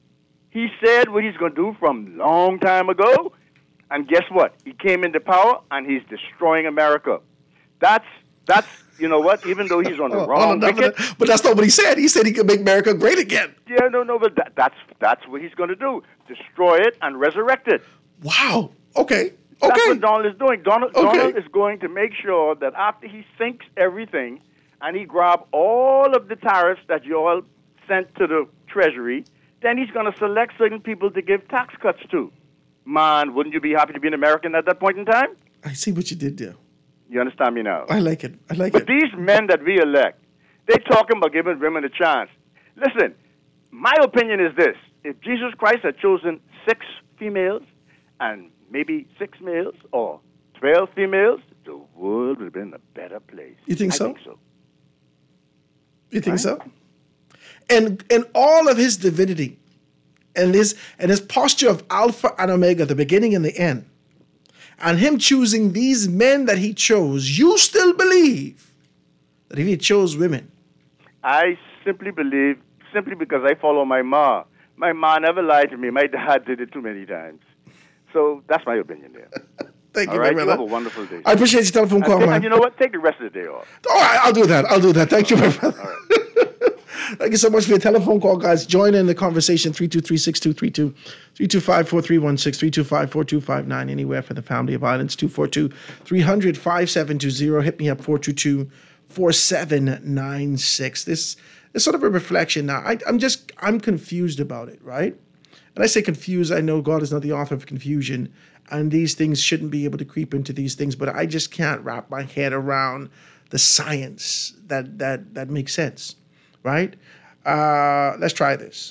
He said what he's going to do from long time ago, and guess what? He came into power, and he's destroying America. That's, that's you know what? Even though he's on the oh, wrong oh, wicket. But that's not what he said. He said he could make America great again. Yeah, no, no, but that, that's, that's what he's going to do. destroy it, and resurrect it. Wow. Okay. That's Okay. what Donald is doing. Donald, Okay. Donald is going to make sure that after he sinks everything and he grab all of the tariffs that you all sent to the Treasury, then he's going to select certain people to give tax cuts to. Man, wouldn't you be happy to be an American at that point in time? I see what you did there. You understand me now? I like it. I like but it. these men that we elect, they talking about giving women a chance. Listen, my opinion is this. If Jesus Christ had chosen six females and maybe six males or twelve females, the world would have been a better place. You think I so? think so. You think Right? so? And and all of his divinity and his and his posture of Alpha and Omega, the beginning and the end, and him choosing these men that he chose, you still believe that if he chose women, I simply believe, simply because I follow my ma. My ma never lied to me. My dad did it too many times. So that's my opinion there. Thank you, All my right? brother. You have a wonderful day. I appreciate your telephone And call, take- man. And you know what? Take the rest of the day off. All right, I'll do that. I'll do that. Thank you, my brother. Thank you so much for your telephone call, guys. Join in the conversation, three two three, six two three two, three two five, four three one six, three two five, four two five nine, anywhere for the Family of Islands, two four two, three hundred, five seven two zero. Hit me up, four two two, four seven nine six. This is sort of a reflection now. I, I'm just, I'm confused about it, right? And I say confused, I know God is not the author of confusion, and these things shouldn't be able to creep into these things, but I just can't wrap my head around the science that that that makes sense, right? Uh, let's try this.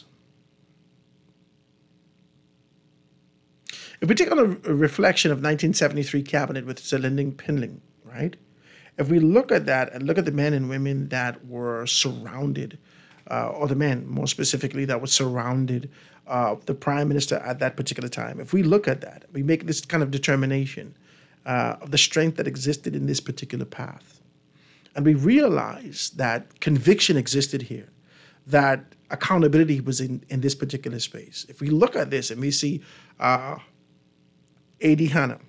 If we take on a, a reflection of nineteen seventy-three cabinet with Sir Lyndon Pinling, right? If we look at that and look at the men and women that were surrounded, uh, or the men more specifically that were surrounded uh, the prime minister at that particular time, if we look at that, we make this kind of determination uh, of the strength that existed in this particular path. And we realize that conviction existed here, that accountability was in, in this particular space. If we look at this and we see uh, A D Hanna,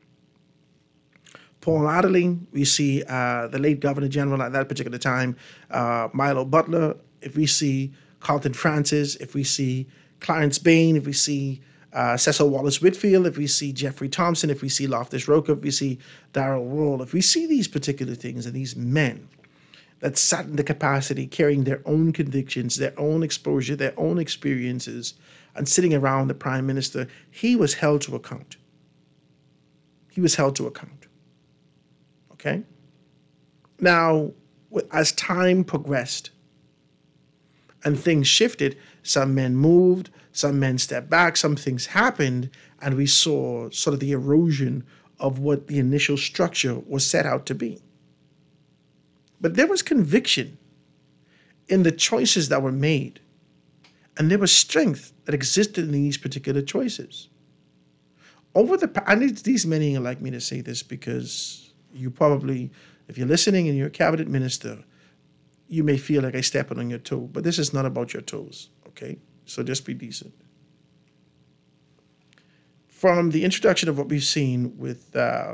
Paul Adderley, we see uh, the late Governor General at that particular time, uh, Milo Butler, if we see Carlton Francis, if we see Clarence Bain, if we see uh, Cecil Wallace Whitfield, if we see Jeffrey Thompson, if we see Loftus Roker, if we see Darrell Roll, if we see these particular things and these men that sat in the capacity carrying their own convictions, their own exposure, their own experiences, and sitting around the prime minister, he was held to account. He was held to account. Okay? Now, as time progressed and things shifted, some men moved, some men stepped back, some things happened, and we saw sort of the erosion of what the initial structure was set out to be. But there was conviction in the choices that were made, and there was strength that existed in these particular choices. Over the, and these many like me to say this because you probably, if you're listening and you're a cabinet minister, you may feel like I stepping on your toe, but this is not about your toes, okay? So just be decent. From the introduction of what we've seen with uh,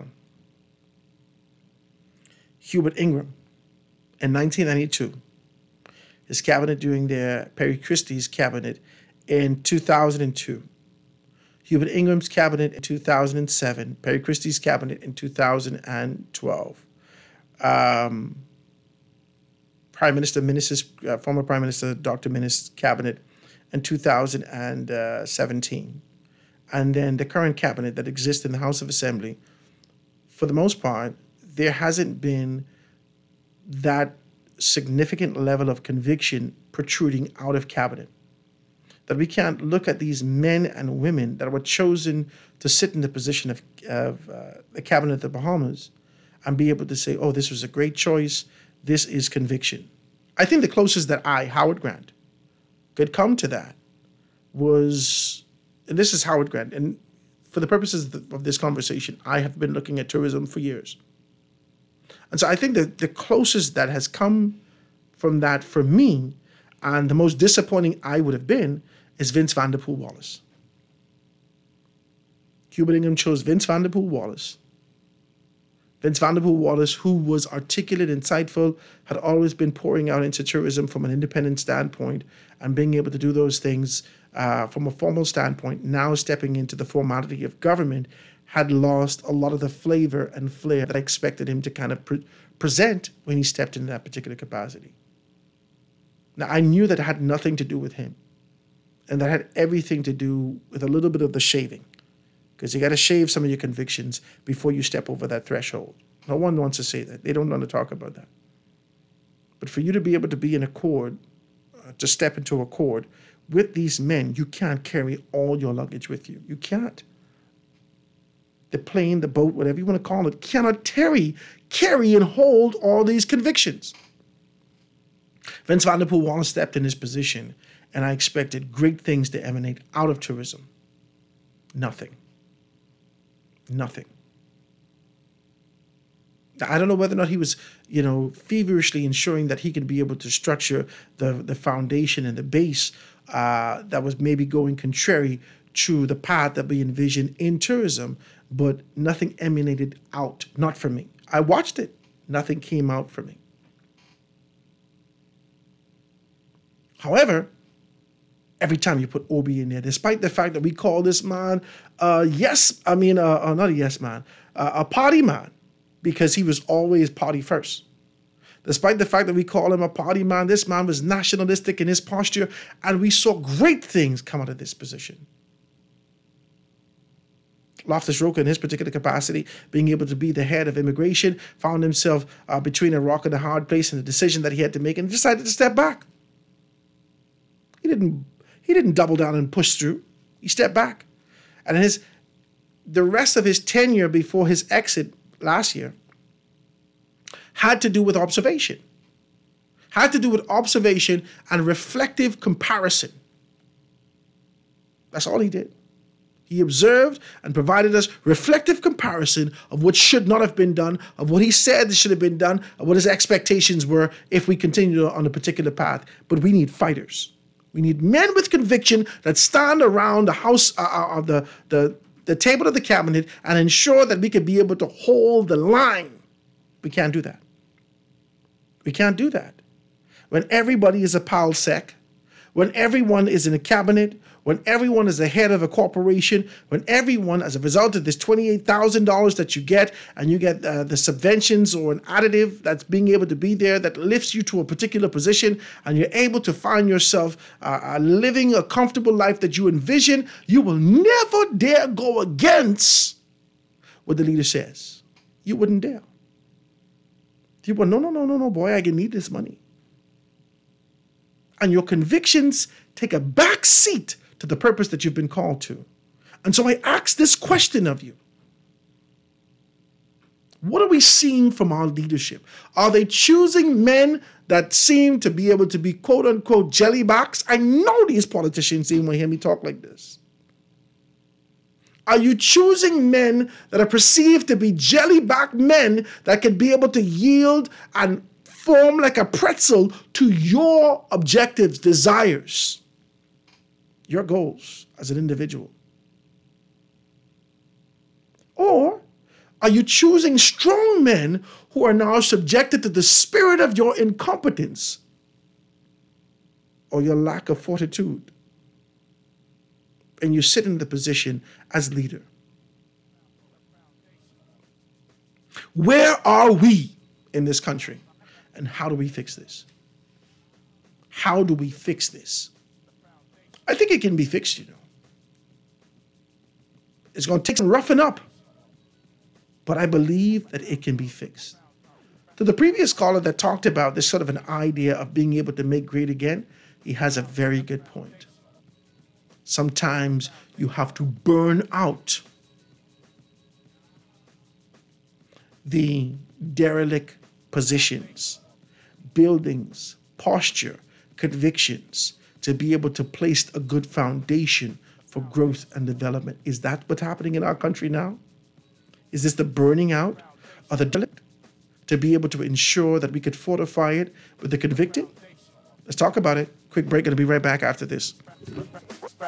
Hubert Ingram in nineteen ninety-two, his cabinet during their Perry Christie's cabinet in two thousand two, Hubert Ingram's cabinet in two thousand seven, Perry Christie's cabinet in two thousand twelve. Um, Prime Minister Minnis' uh, former Prime Minister Doctor Minnis' cabinet in two thousand seventeen. And then the current cabinet that exists in the House of Assembly, for the most part, there hasn't been that significant level of conviction protruding out of cabinet. That we can't look at these men and women that were chosen to sit in the position of, of uh, the cabinet of the Bahamas and be able to say, oh, this was a great choice, this is conviction. I think the closest that I, Howard Grant, could come to that was, and this is Howard Grant, and for the purposes of, the, of this conversation, I have been looking at tourism for years. And so I think that the closest that has come from that for me, and the most disappointing I would have been, is Vince Vanderpool Wallace. Hubert Ingram chose Vince Vanderpool Wallace, Vince Vanderpool Wallace, who was articulate, insightful, had always been pouring out into tourism from an independent standpoint and being able to do those things uh, from a formal standpoint, now stepping into the formality of government, had lost a lot of the flavor and flair that I expected him to kind of pre- present when he stepped into that particular capacity. Now, I knew that it had nothing to do with him, and that had everything to do with a little bit of the shaving, because you got to shave some of your convictions before you step over that threshold. No one wants to say that. They don't want to talk about that. But for you to be able to be in accord, uh, to step into accord with these men, you can't carry all your luggage with you. You can't. The plane, the boat, whatever you want to call it, cannot carry, carry and hold all these convictions. Vince Vanderpool Wallace stepped in his position, and I expected great things to emanate out of tourism. Nothing. Nothing. I don't know whether or not he was, you know, feverishly ensuring that he can be able to structure the, the foundation and the base uh, that was maybe going contrary to the path that we envisioned in tourism, but nothing emanated out, not for me. I watched it. Nothing came out for me. However, every time you put Obi in there, despite the fact that we call this man, uh, yes, I mean, uh, uh, not a yes man, uh, a party man, because he was always party first. Despite the fact that we call him a party man, this man was nationalistic in his posture, and we saw great things come out of this position. Loftus-Roka, in his particular capacity, being able to be the head of immigration, found himself uh, between a rock and a hard place and a decision that he had to make, and decided to step back. He didn't. He didn't double down and push through. He stepped back, and his the rest of his tenure before his exit last year had to do with observation. Had to do with observation and reflective comparison. That's all he did. He observed and provided us reflective comparison of what should not have been done, of what he said should have been done, of what his expectations were if we continue on a particular path. But we need fighters. We need men with conviction that stand around the house uh, of the, the, the table of the cabinet and ensure that we can be able to hold the line. We can't do that. We can't do that. When everybody is a pal sec, when everyone is in a cabinet, when everyone is the head of a corporation, when everyone, as a result of this twenty-eight thousand dollars that you get, and you get uh, the subventions or an additive that's being able to be there that lifts you to a particular position, and you're able to find yourself uh, living a comfortable life that you envision, you will never dare go against what the leader says. You wouldn't dare. You would, no, no, no, no, no, boy, I can need this money. And your convictions take a back seat to the purpose that you've been called to. And so I ask this question of you. What are we seeing from our leadership? Are they choosing men that seem to be able to be quote unquote jellybacks? I know these politicians even want to hear me talk like this. Are you choosing men that are perceived to be jellyback men that can be able to yield and form like a pretzel to your objectives, desires, your goals as an individual? Or are you choosing strong men who are now subjected to the spirit of your incompetence or your lack of fortitude? And you sit in the position as leader. Where are we in this country? And how do we fix this? How do we fix this? I think it can be fixed, you know. It's going to take some roughing up. But I believe that it can be fixed. To the previous caller that talked about this sort of an idea of being able to make great again, he has a very good point. Sometimes you have to burn out the derelict positions, buildings, posture, convictions to be able to place a good foundation for growth and development. Is that what's happening in our country now? Is this the burning out of the derelict to be able to ensure that we could fortify it with the convicted? Let's talk about it. Quick break, and I'll be right back after this.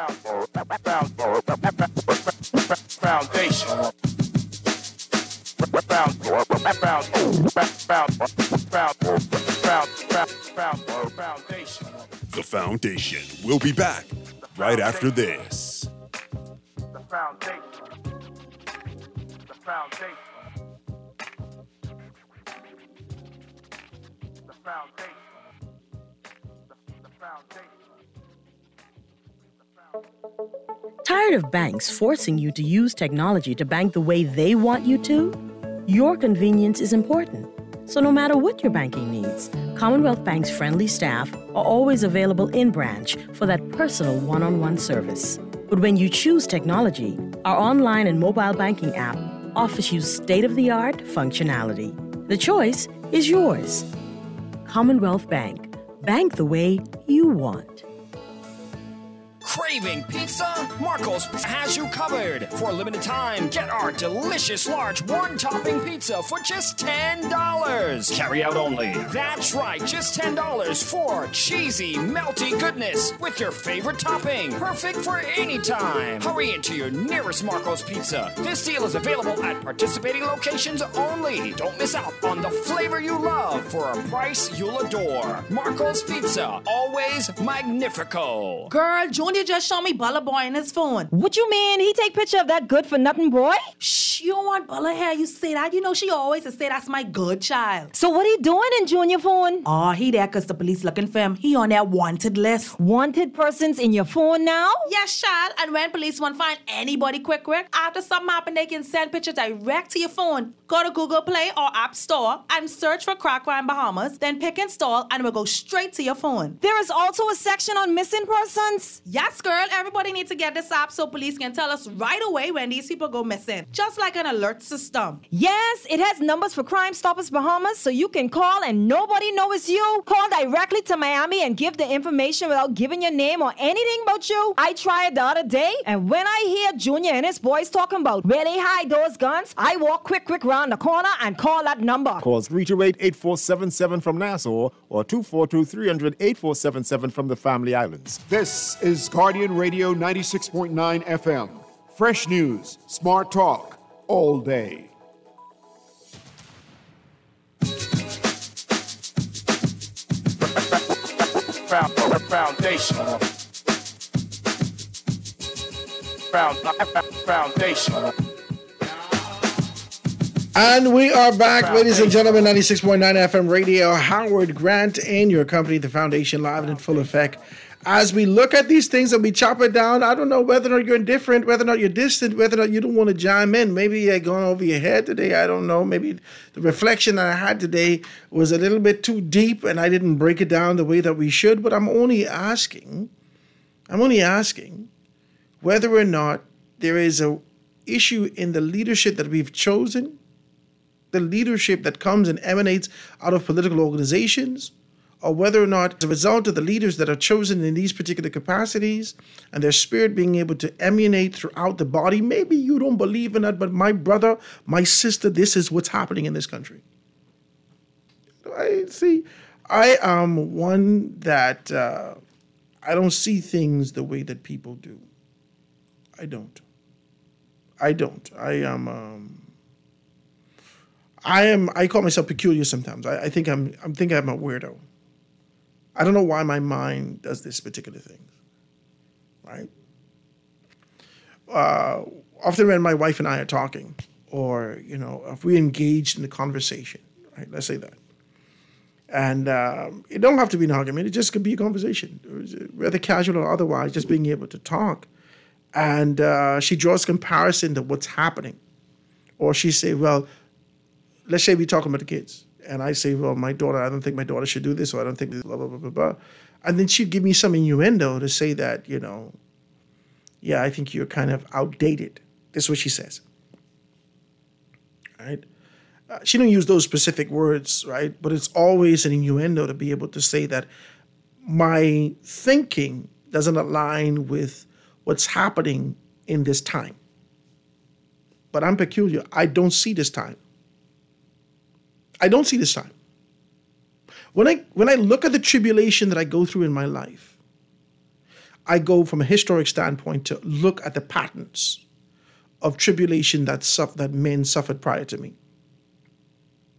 Foundation. Foundation. The Foundation. We'll be back right after this. The foundation. The foundation. The foundation. The foundation. Tired of banks forcing you to use technology to bank the way they want you to? Your convenience is important. So no matter what your banking needs, Commonwealth Bank's friendly staff are always available in branch for that personal one-on-one service. But when you choose technology, our online and mobile banking app offers you state-of-the-art functionality. The choice is yours. Commonwealth Bank. Bank the way you want. Craving pizza? Marco's Pizza has you covered. For a limited time, get our delicious large one-topping pizza for just ten dollars. Carry out only. That's right, just ten dollars for cheesy, melty goodness with your favorite topping. Perfect for any time. Hurry into your nearest Marco's Pizza. This deal is available at participating locations only. Don't miss out on the flavor you love for a price you'll adore. Marco's Pizza, always magnifico. Girl, Junior just showed me Bella Boy in his phone. What you mean? He take picture of that good-for-nothing boy? Shh, you don't want Bella here. You say that. You know she always say that's my good child. So what he doing in Junior phone? Oh, he there because the police looking for him. He on their wanted list. Wanted persons in your phone now? Yes, child. And when police want to find anybody quick, quick, after something happen, they can send picture direct to your phone. Go to Google Play or App Store and search for Crack Crime Bahamas. Then pick install and it will go straight to your phone. There is also a section on missing persons? Yes, girl. Everybody needs to get this app so police can tell us right away when these people go missing. Just like an alert system. Yes, it has numbers for Crime Stoppers Bahamas so you can call and nobody knows it's you. Call directly to Miami and give the information without giving your name or anything about you. I tried the other day and when I hear Junior and his boys talking about where they hide those guns, I walk quick, quick round the corner and call that number. Call three two eight, eight four seven seven from Nassau or two four two, three hundred, eight four seven seven from the Family Islands. This is Guardian Radio ninety-six point nine F M. Fresh news, smart talk, all day. Foundation. Foundation. And we are back, ladies and gentlemen, ninety-six point nine F M radio. Howard Grant and your company, The Foundation, live and in full effect. As we look at these things and we chop it down, I don't know whether or not you're indifferent, whether or not you're distant, whether or not you don't want to chime in. Maybe you're going over your head today. I don't know. Maybe the reflection that I had today was a little bit too deep and I didn't break it down the way that we should. But I'm only asking, I'm only asking whether or not there is a issue in the leadership that we've chosen, the leadership that comes and emanates out of political organizations, or whether or not as a result of the leaders that are chosen in these particular capacities and their spirit being able to emanate throughout the body. Maybe you don't believe in that, but my brother, my sister, this is what's happening in this country. I see. I am one that uh, I don't see things the way that people do. I don't. I don't. I am. Um, I am. I call myself peculiar sometimes. I, I think I'm. I'm think I'm a weirdo. I don't know why my mind does this particular thing, right? Uh, often when my wife and I are talking, or, you know, if we engaged in a conversation, right? Let's say that. And um, it don't have to be an argument. It just could be a conversation, whether casual or otherwise, just being able to talk. And uh, she draws comparison to what's happening. Or she say, well, let's say we're talking about the kids. And I say, well, my daughter, I don't think my daughter should do this, or I don't think blah, blah, blah, blah, blah. And then she'd give me some innuendo to say that, you know, yeah, I think you're kind of outdated. This is what she says. Right? Uh, she don't use those specific words, right? But it's always an innuendo to be able to say that my thinking doesn't align with what's happening in this time. But I'm peculiar. I don't see this time. I don't see this time. When I when I look at the tribulation that I go through in my life, I go from a historic standpoint to look at the patterns of tribulation that suff- that men suffered prior to me.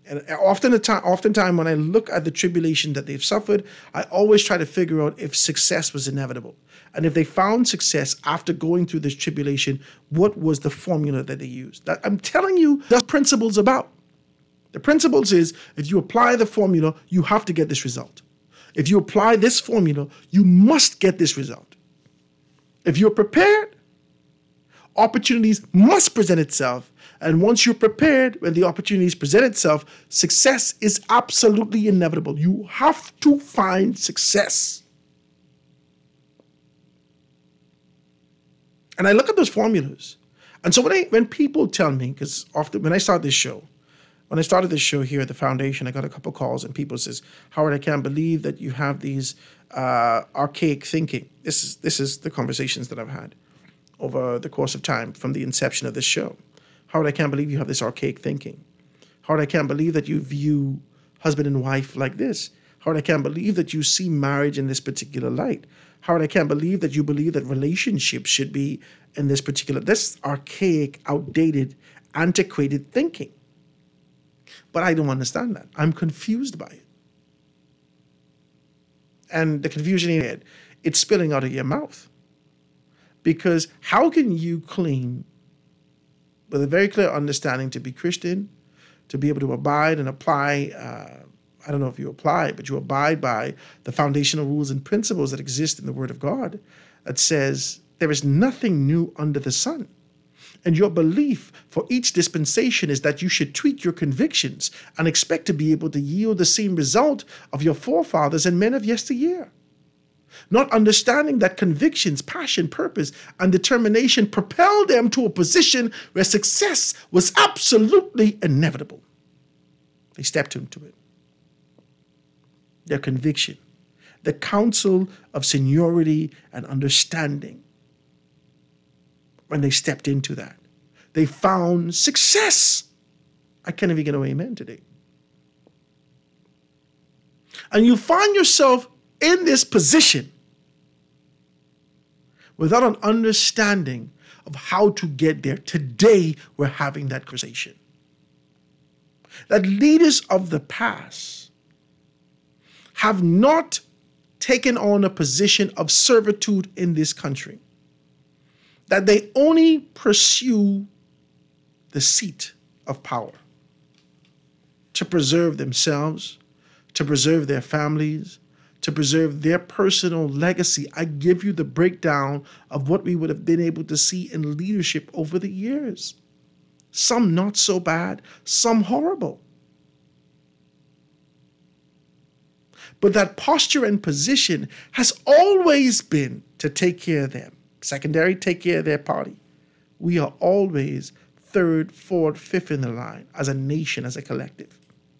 And often, the time, oftentimes when I look at the tribulation that they've suffered, I always try to figure out if success was inevitable. And if they found success after going through this tribulation, what was the formula that they used? That, I'm telling you, that's what principles about. The principles is, if you apply the formula, you have to get this result. If you apply this formula, you must get this result. If you're prepared, opportunities must present itself. And once you're prepared, when the opportunities present itself, success is absolutely inevitable. You have to find success. And I look at those formulas. And so when I, when people tell me, because often when I start this show, when I started this show here at the foundation, I got a couple calls and people says, Howard, I can't believe that you have these uh, archaic thinking. This is, this is the conversations that I've had over the course of time from the inception of this show. Howard, I can't believe you have this archaic thinking. Howard, I can't believe that you view husband and wife like this. Howard, I can't believe that you see marriage in this particular light. Howard, I can't believe that you believe that relationships should be in this particular, this archaic, outdated, antiquated thinking. But I don't understand that. I'm confused by it. And the confusion in it, it's spilling out of your mouth. Because how can you claim with a very clear understanding to be Christian, to be able to abide and apply, uh, I don't know if you apply, but you abide by the foundational rules and principles that exist in the Word of God that says there is nothing new under the sun. And your belief for each dispensation is that you should tweak your convictions and expect to be able to yield the same result of your forefathers and men of yesteryear. Not understanding that convictions, passion, purpose, and determination propelled them to a position where success was absolutely inevitable. They stepped into it. Their conviction, the counsel of seniority and understanding. When they stepped into that, they found success. I can't even get an amen today. And you find yourself in this position without an understanding of how to get there. Today, we're having that conversation. That leaders of the past have not taken on a position of servitude in this country. That they only pursue the seat of power to preserve themselves, to preserve their families, to preserve their personal legacy. I give you the breakdown of what we would have been able to see in leadership over the years. Some not so bad, some horrible. But that posture and position has always been to take care of them. Secondary, take care of their party. We are always third, fourth, fifth in the line as a nation, as a collective.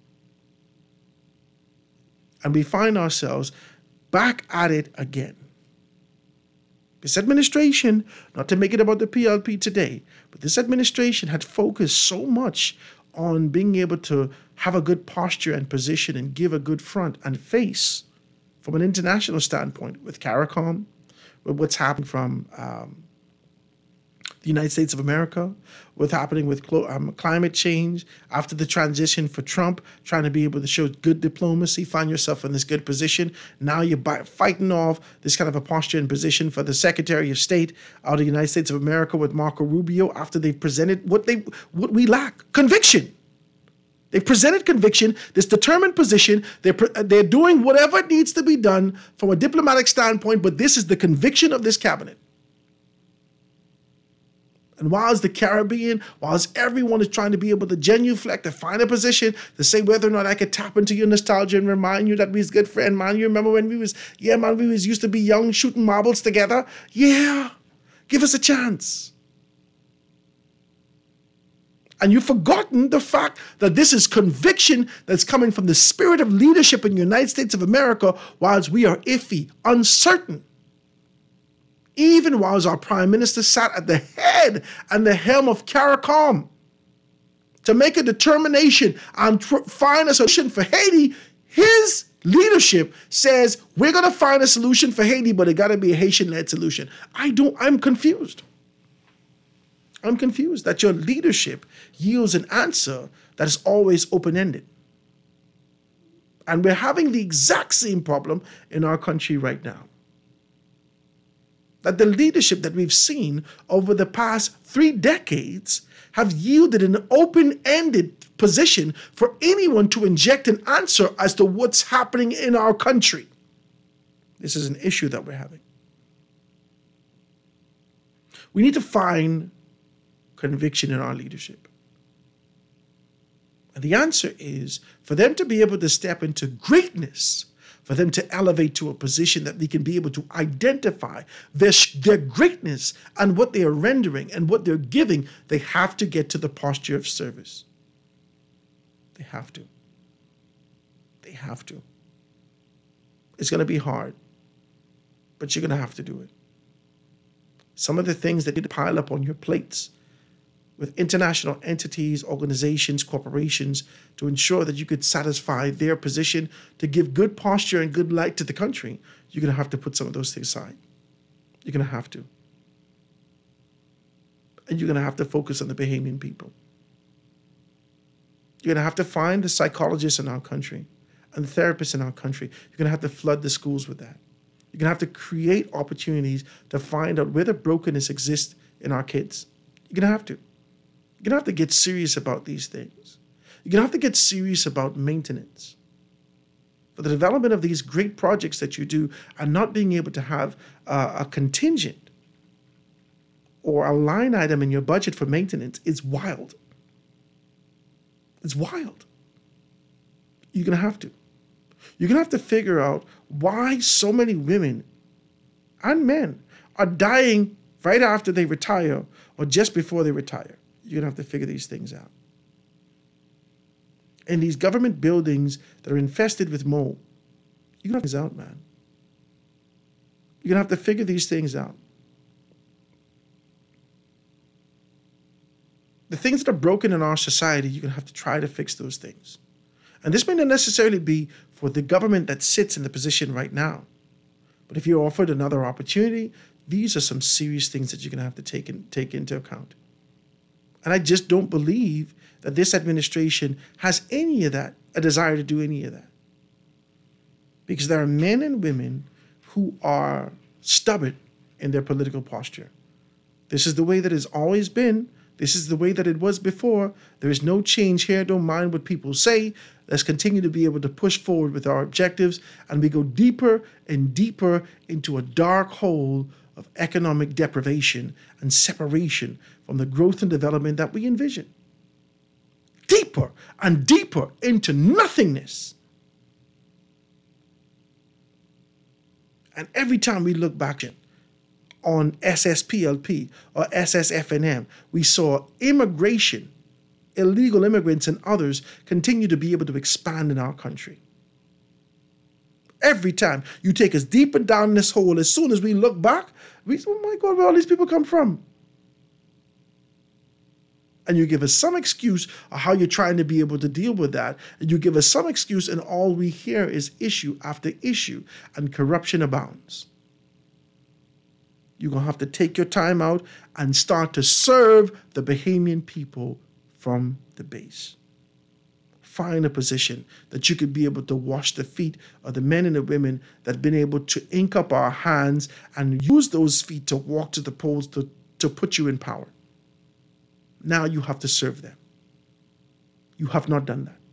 And we find ourselves back at it again. This administration, not to make it about the P L P today, but this administration had focused so much on being able to have a good posture and position and give a good front and face from an international standpoint with CARICOM, with what's happening from um, the United States of America, what's happening with clo- um, climate change, after the transition for Trump, trying to be able to show good diplomacy, find yourself in this good position. Now you're by, fighting off this kind of a posture and position for the Secretary of State out of the United States of America with Marco Rubio after they've presented what they what we lack, conviction. They've presented conviction, this determined position. They're, they're doing whatever needs to be done from a diplomatic standpoint, but this is the conviction of this cabinet. And whilst the Caribbean, whilst everyone is trying to be able to genuflect, to find a position, to say whether or not I could tap into your nostalgia and remind you that we was good friend, man. You remember when we was, yeah, man, we was used to be young shooting marbles together? Yeah, give us a chance. And you've forgotten the fact that this is conviction that's coming from the spirit of leadership in the United States of America, whilst we are iffy, uncertain. Even whilst our prime minister sat at the head and the helm of CARICOM to make a determination and tr- find a solution for Haiti, his leadership says, we're going to find a solution for Haiti, but it got to be a Haitian-led solution. I don't, I'm confused. I'm confused that your leadership yields an answer that is always open-ended. And we're having the exact same problem in our country right now. That the leadership that we've seen over the past three decades have yielded an open-ended position for anyone to inject an answer as to what's happening in our country. This is an issue that we're having. We need to find conviction in our leadership. And the answer is for them to be able to step into greatness, for them to elevate to a position that we can be able to identify their, their greatness and what they are rendering and what they're giving, they have to get to the posture of service. They have to. They have to. It's going to be hard, but you're going to have to do it. Some of the things that need to pile up on your plates with international entities, organizations, corporations, to ensure that you could satisfy their position to give good posture and good light to the country, you're going to have to put some of those things aside. You're going to have to. And you're going to have to focus on the Bahamian people. You're going to have to find the psychologists in our country and the therapists in our country. You're going to have to flood the schools with that. You're going to have to create opportunities to find out where the brokenness exists in our kids. You're going to have to. You're going to have to get serious about these things. You're going to have to get serious about maintenance. For the development of these great projects that you do and not being able to have uh, a contingent or a line item in your budget for maintenance is wild. It's wild. You're going to have to. You're going to have to figure out why so many women and men are dying right after they retire or just before they retire. You're going to have to figure these things out. And these government buildings that are infested with mold, you're going to have to figure these out, man. You're going to have to figure these things out. The things that are broken in our society, you're going to have to try to fix those things. And this may not necessarily be for the government that sits in the position right now. But if you're offered another opportunity, these are some serious things that you're going to have to take, in, take into account. And I just don't believe that this administration has any of that, a desire to do any of that. Because there are men and women who are stubborn in their political posture. This is the way that it's always been. This is the way that it was before. There is no change here. Don't mind what people say. Let's continue to be able to push forward with our objectives. And we go deeper and deeper into a dark hole of economic deprivation and separation from the growth and development that we envision. Deeper and deeper into nothingness. And every time we look back on S S P L P or S S F N M, we saw immigration, illegal immigrants and others continue to be able to expand in our country. Every time you take us deeper down this hole, as soon as we look back, we say, oh my God, where all these people come from? And you give us some excuse of how you're trying to be able to deal with that. And you give us some excuse, and all we hear is issue after issue, and corruption abounds. You're going to have to take your time out and start to serve the Bahamian people from the base. Find a position that you could be able to wash the feet of the men and the women that have been able to ink up our hands and use those feet to walk to the polls to, to put you in power. Now you have to serve them. You have not done that.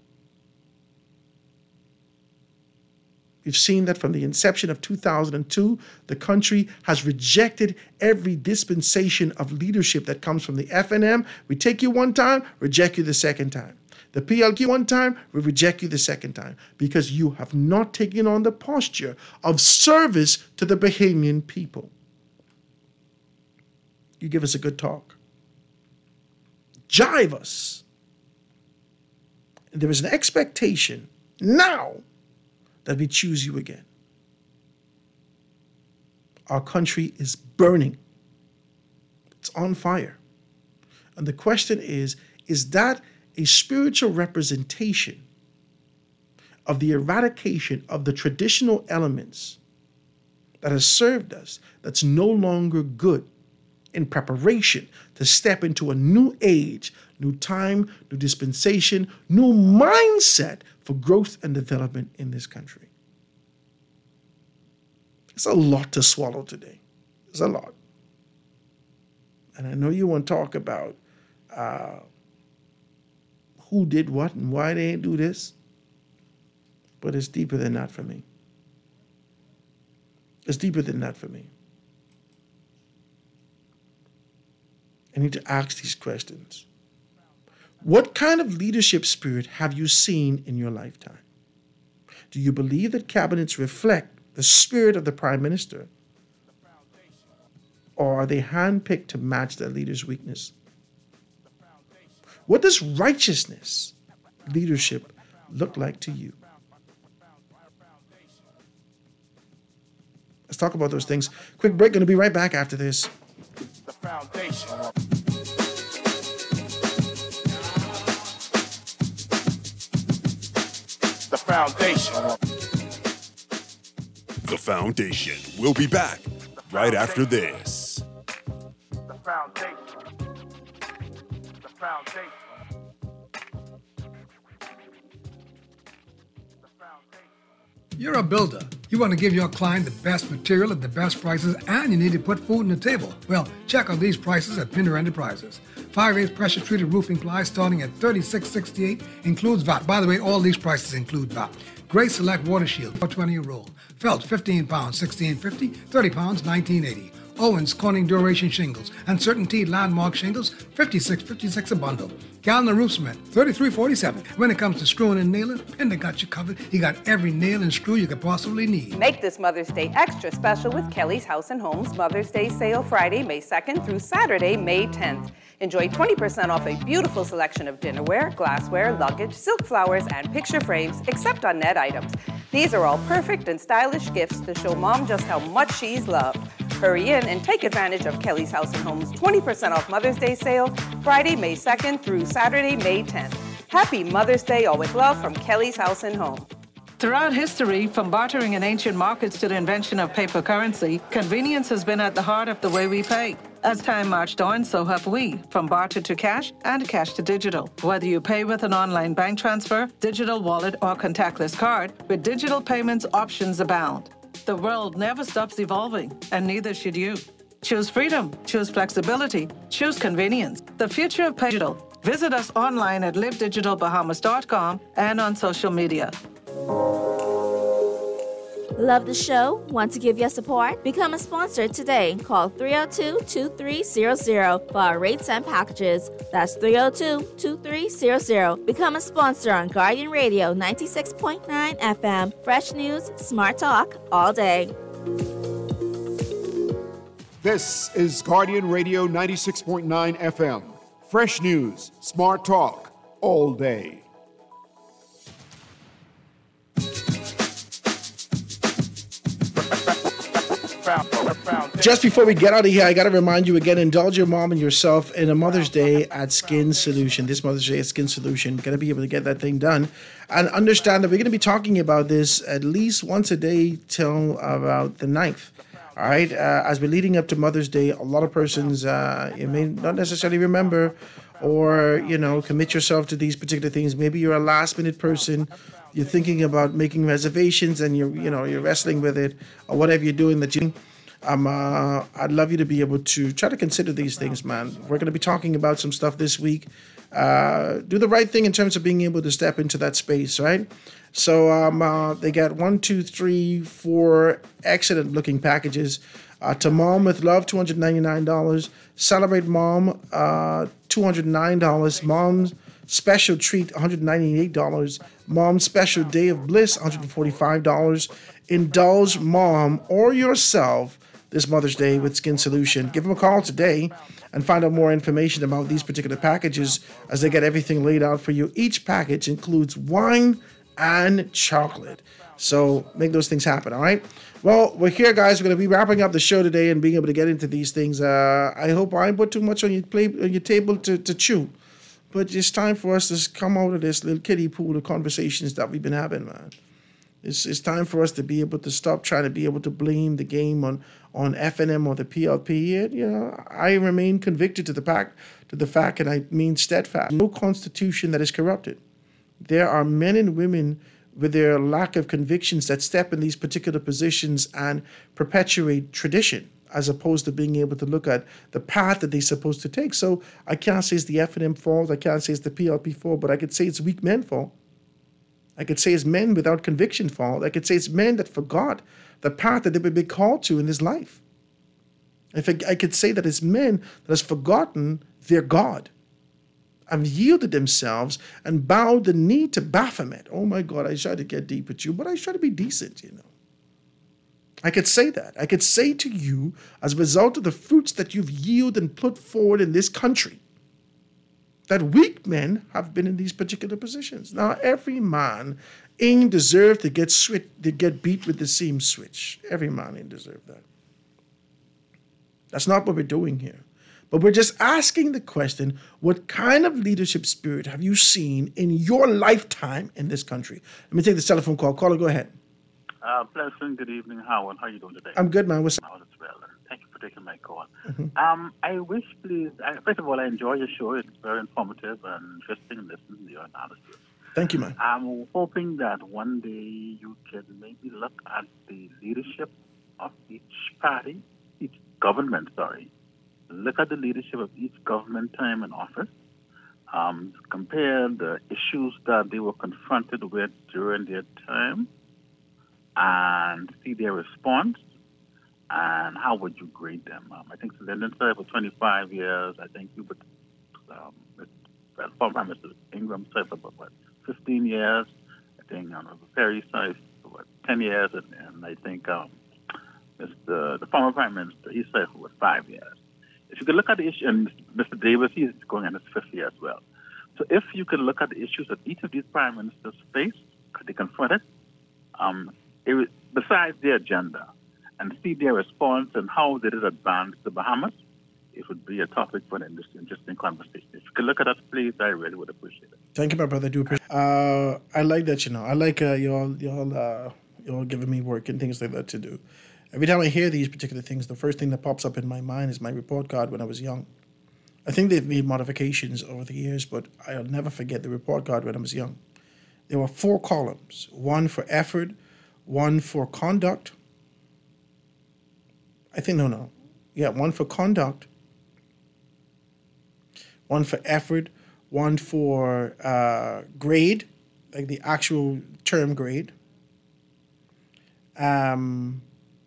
We've seen that from the inception of two thousand two, the country has rejected every dispensation of leadership that comes from the F N M. We take you one time, reject you the second time. The P L Q one time, we reject you the second time because you have not taken on the posture of service to the Bahamian people. You give us a good talk. Jive us. And there is an expectation now that we choose you again. Our country is burning. It's on fire. And the question is, is that a spiritual representation of the eradication of the traditional elements that has served us, that's no longer good, in preparation to step into a new age, new time, new dispensation, new mindset for growth and development in this country. It's a lot to swallow today. It's a lot. And I know you want to talk about uh, who did what and why they ain't do this, but it's deeper than that for me. It's deeper than that for me. I need to ask these questions. What kind of leadership spirit have you seen in your lifetime? Do you believe that cabinets reflect the spirit of the prime minister? Or are they handpicked to match their leader's weakness? What does righteousness leadership look like to you? Let's talk about those things. Quick break, going to be right back after this. The foundation. The foundation. The Foundation. We'll be back right after this. The foundation. The foundation. You're a builder. You want to give your client the best material at the best prices, and you need to put food on the table. Well, check out these prices at Pinder Enterprises. five eighths pressure-treated roofing ply starting at thirty-six sixty-eight, includes V A T. By the way, all these prices include V A T. Great Select Water Shield, four twenty a roll. Felt, fifteen pounds, sixteen fifty. thirty pounds, nineteen eighty. Owens Corning Duration Shingles and Certainty Landmark Shingles, fifty-six fifty-six a bundle. Gallon Roof Cement, thirty-three forty-seven. When it comes to screwing and nailing, Pinder got you covered. He got every nail and screw you could possibly need. Make this Mother's Day extra special with Kelly's House and Homes Mother's Day sale Friday, May second through Saturday, May tenth. Enjoy twenty percent off a beautiful selection of dinnerware, glassware, luggage, silk flowers, and picture frames, except on net items. These are all perfect and stylish gifts to show Mom just how much she's loved. Hurry in and take advantage of Kelly's House and Homes twenty percent off Mother's Day sale Friday, May second through Saturday, May tenth. Happy Mother's Day, all with love from Kelly's House and Home. Throughout history, from bartering in ancient markets to the invention of paper currency, convenience has been at the heart of the way we pay. As time marched on, so have we, from barter to cash and cash to digital. Whether you pay with an online bank transfer, digital wallet, or contactless card, with digital payments, options abound. The world never stops evolving, and neither should you. Choose freedom, choose flexibility, choose convenience. The future of digital. Visit us online at live digital bahamas dot com and on social media. Love the show? Want to give your support? Become a sponsor today. Call three oh two, two three zero zero for our rates and packages. That's three oh two, two three zero zero. Become a sponsor on Guardian Radio ninety-six point nine F M. Fresh news, smart talk, all day. This is Guardian Radio ninety-six point nine F M. Fresh news, smart talk, all day. Just before we get out of here, I got to remind you again, indulge your mom and yourself in a Mother's Day at Skin Solution. This Mother's Day at Skin Solution. Got to be able to get that thing done. And understand that we're going to be talking about this at least once a day till about the ninth. All right? Uh, as we're leading up to Mother's Day, a lot of persons, uh, you may not necessarily remember or, you know, commit yourself to these particular things. Maybe you're a last minute person. You're thinking about making reservations and you're, you know, you're wrestling with it or whatever you're doing that you Um, uh, I'd love you to be able to try to consider these things, man. We're going to be talking about some stuff this week. Uh, do the right thing in terms of being able to step into that space, right? So um, uh, they got one, two, three, four excellent-looking packages. Uh, to Mom with Love, two hundred ninety-nine dollars. Celebrate Mom, uh, two hundred nine dollars. Mom's Special Treat, one hundred ninety-eight dollars. Mom's Special Day of Bliss, one hundred forty-five dollars. Indulge Mom or yourself this Mother's Day with Skin Solution. Give them a call today and find out more information about these particular packages as they get everything laid out for you. Each package includes wine and chocolate. So make those things happen, all right? Well, we're here, guys. We're going to be wrapping up the show today and being able to get into these things. Uh, I hope I didn't put too much on your, plate, on your table to, to chew. But it's time for us to come out of this little kiddie pool of conversations that we've been having, man. It's, it's time for us to be able to stop trying to be able to blame the game on, on F N M or the P L P. It, you know, I remain convicted to the fact, to the fact, and I mean steadfast. No constitution that is corrupted. There are men and women with their lack of convictions that step in these particular positions and perpetuate tradition, as opposed to being able to look at the path that they're supposed to take. So I can't say it's the F N M fault. I can't say it's the P L P fault, but I could say it's weak men fault. I could say it's men without conviction fault. I could say it's men that forgot the path that they would be called to in this life. If I, I could say that it's men that has forgotten their God and yielded themselves and bowed the knee to Baphomet. Oh my God, I try to get deep with you, but I try to be decent, you know. I could say that. I could say to you, as a result of the fruits that you've yielded and put forward in this country, that weak men have been in these particular positions. Now, every man ain't deserved to get switch, to get beat with the same switch. Every man ain't deserved that. That's not what we're doing here. But we're just asking the question, what kind of leadership spirit have you seen in your lifetime in this country? Let me take this telephone call. Caller, go ahead. Uh, pleasant good evening, Howard. How are you doing today? I'm good, man. What's up? Howard as well. Thank you for taking my call. Mm-hmm. Um, I wish, please, I, first of all, I enjoy your show. It's very informative and interesting to listen to your analysis. Thank you, man. I'm hoping that one day you can maybe look at the leadership of each party, each government, sorry. Look at the leadership of each government time in office. Um, compare the issues that they were confronted with during their time and see their response. And how would you grade them? Um, I think Lyndon served for twenty-five years. I think Hubert, um, well, former Prime Minister Ingram served for about what, fifteen years. I think um, Perry served for what, ten years, and, and I think um, Mister the former Prime Minister he served for what, five years. If you could look at the issue, and Mister Davis he's going on his fifth year as well. So if you could look at the issues that each of these prime ministers faced, they confronted, um, it was, besides their agenda, and see their response and how they did advance the Bahamas, it would be a topic for an interesting conversation. If you could look at that, please, I really would appreciate it. Thank you, my brother. I do appreciate it. Uh, I like that, you know. I like uh, y'all, y'all, uh, y'all giving me work and things like that to do. Every time I hear these particular things, the first thing that pops up in my mind is my report card when I was young. I think they've made modifications over the years, but I'll never forget the report card when I was young. There were four columns, one for effort, one for conduct. I think, no, no. Yeah, one for conduct, one for effort, one for uh, grade, like the actual term grade. Um,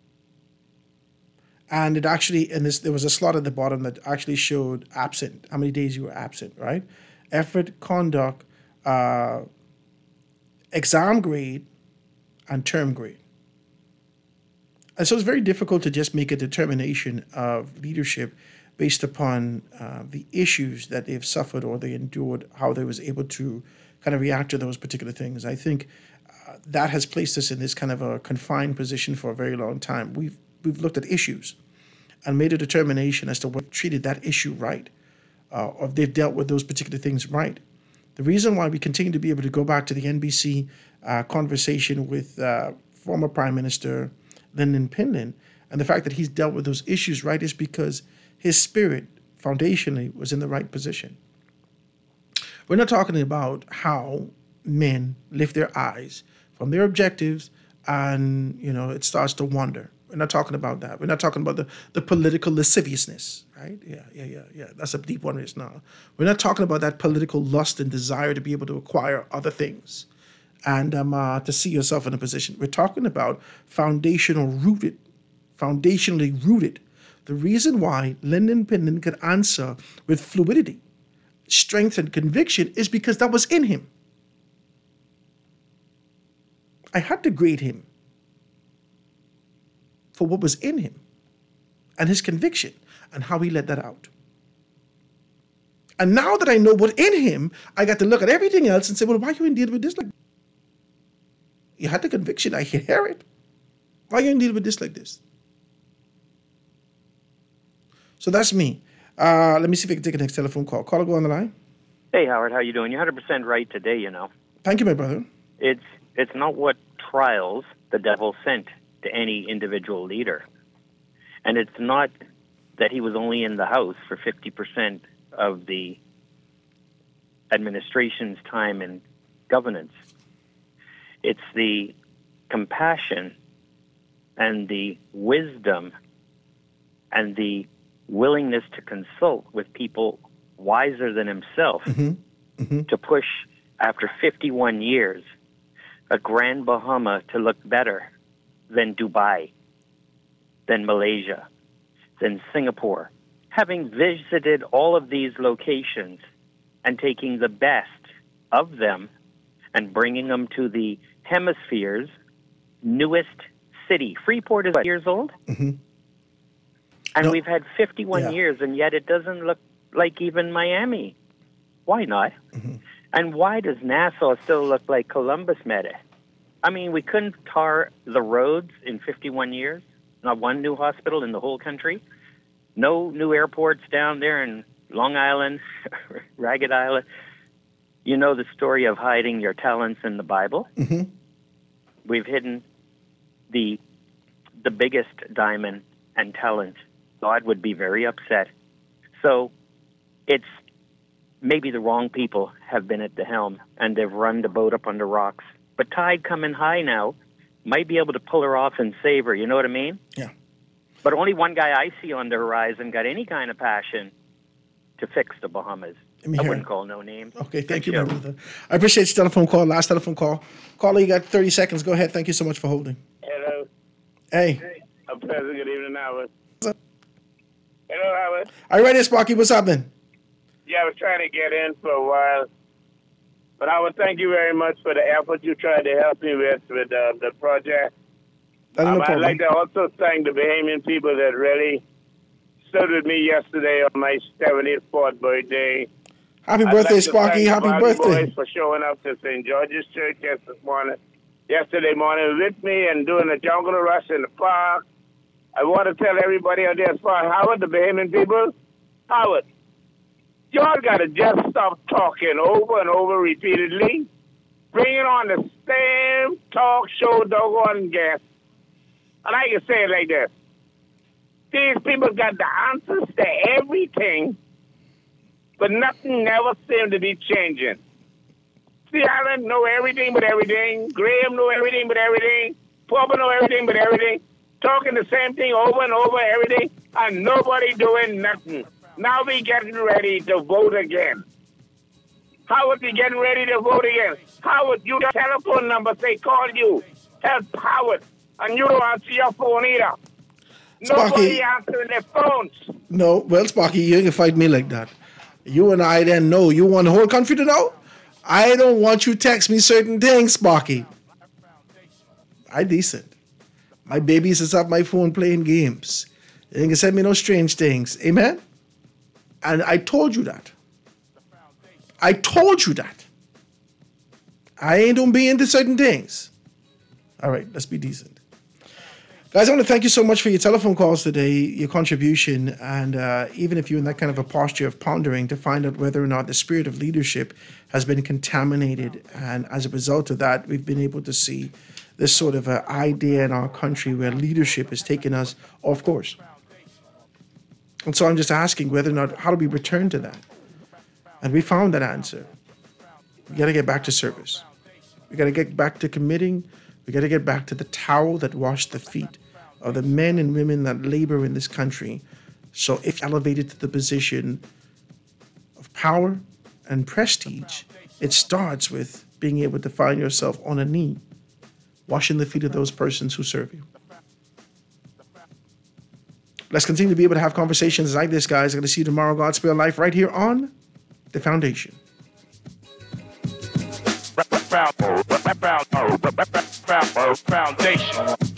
and it actually, and this, there was a slot at the bottom that actually showed absent, how many days you were absent, right? Effort, conduct, uh, exam grade, and term grade. And so it's very difficult to just make a determination of leadership based upon uh, the issues that they've suffered or they endured, how they was able to kind of react to those particular things. I think uh, that has placed us in this kind of a confined position for a very long time. We've we've looked at issues and made a determination as to what treated that issue right, uh, or if they've dealt with those particular things right. The reason why we continue to be able to go back to the N B C uh, conversation with uh, former Prime Minister Lyndon Pinland, and the fact that he's dealt with those issues right is because his spirit foundationally was in the right position. We're not talking about how men lift their eyes from their objectives and, you know, it starts to wander. We're not talking about that. We're not talking about the, the political lasciviousness, right? Yeah, yeah, yeah, yeah. That's a deep one. It's not. We're not talking about that political lust and desire to be able to acquire other things and um, uh, to see yourself in a position. We're talking about foundational rooted, foundationally rooted. The reason why Lyndon Pinland could answer with fluidity, strength, and conviction is because that was in him. I had to grade him for what was in him and his conviction and how he let that out. And now that I know what's in him, I got to look at everything else and say, well, why are you in deal with this like You had the conviction, I hear it. Why are you in deal with this like this? So that's me. Uh, let me see if I can take the next telephone call. Caller, go on the line. Hey, Howard, how you doing? You're one hundred percent right today, you know. Thank you, my brother. It's it's not what trials the devil sent to any individual leader. And it's not that he was only in the House for fifty percent of the administration's time in governance. It's the compassion and the wisdom and the willingness to consult with people wiser than himself Mm-hmm. Mm-hmm. to push, after fifty-one years, a Grand Bahama to look better than Dubai, than Malaysia, than Singapore. Having visited all of these locations and taking the best of them and bringing them to the hemisphere's newest city. Freeport is what, years old? Mm-hmm. And No. we've had fifty-one Yeah. years, and yet it doesn't look like even Miami. Why not? Mm-hmm. And why does Nassau still look like Columbus made it? I mean, we couldn't tar the roads in fifty-one years. Not one new hospital in the whole country. No new airports down there in Long Island, Ragged Island. You know the story of hiding your talents in the Bible. Mm-hmm. We've hidden the the biggest diamond and talent. God would be very upset. So it's maybe the wrong people have been at the helm and they've run the boat up under rocks. But tide coming high now might be able to pull her off and save her. You know what I mean? Yeah. But only one guy I see on the horizon got any kind of passion to fix the Bahamas. Let me I hear wouldn't it. call no names. Okay, thank Good you, my show. brother. I appreciate your telephone call. Last telephone call. Caller, you got thirty seconds. Go ahead. Thank you so much for holding. Hello. Hey. A pleasant good evening, Howard. Hello, Howard. Are you ready, Sparky? What's happening? Yeah, I was trying to get in for a while. But I would thank you very much for the effort you tried to help me with with uh, the project. That's no Um, I'd problem. like to also thank the Bahamian people that really stood with me yesterday on my seventy-fourth birthday. Happy I'd birthday, like to Sparky. thank Happy Bobby birthday. Boys for showing up to Saint George's Church yesterday morning, yesterday morning with me and doing a jungle rush in the park. I want to tell everybody out there as far as Howard, the Bahamian people, Howard, y'all got to just stop talking over and over repeatedly, bringing on the same talk show doggone guests. And I can say it like this. These people got the answers to everything, but nothing never seemed to be changing. See, Alan know everything but everything. Graham know everything but everything. Popper know everything but everything. Talking the same thing over and over, everything, and nobody doing nothing. Now we getting ready to vote again. Howard, we getting ready to vote again. Howard, you got telephone number say call you. Help Howard, and you don't answer your phone either. Sparky. Nobody answering their phones. No, well, Sparky, you ain't gonna fight me like that. You and I then know. You want the whole country to know? I don't want you to text me certain things, Sparky. I decent. My babies is up my phone playing games. They ain't gonna send me no strange things. Amen? And I told you that. I told you that. I ain't gonna be into certain things. All right, let's be decent. Guys, I want to thank you so much for your telephone calls today, your contribution, and uh, even if you're in that kind of a posture of pondering to find out whether or not the spirit of leadership has been contaminated, and as a result of that, we've been able to see this sort of uh, idea in our country where leadership has taken us off course. And so I'm just asking whether or not, how do we return to that? And we found that answer. We got to get back to service. We got to get back to committing. We got to get back to the towel that washed the feet of the men and women that labor in this country. So if elevated to the position of power and prestige, it starts with being able to find yourself on a knee, washing the feet of those persons who serve you. Let's continue to be able to have conversations like this, guys. I'm going to see you tomorrow, God's Spare Life, right here on The Foundation. Foundation.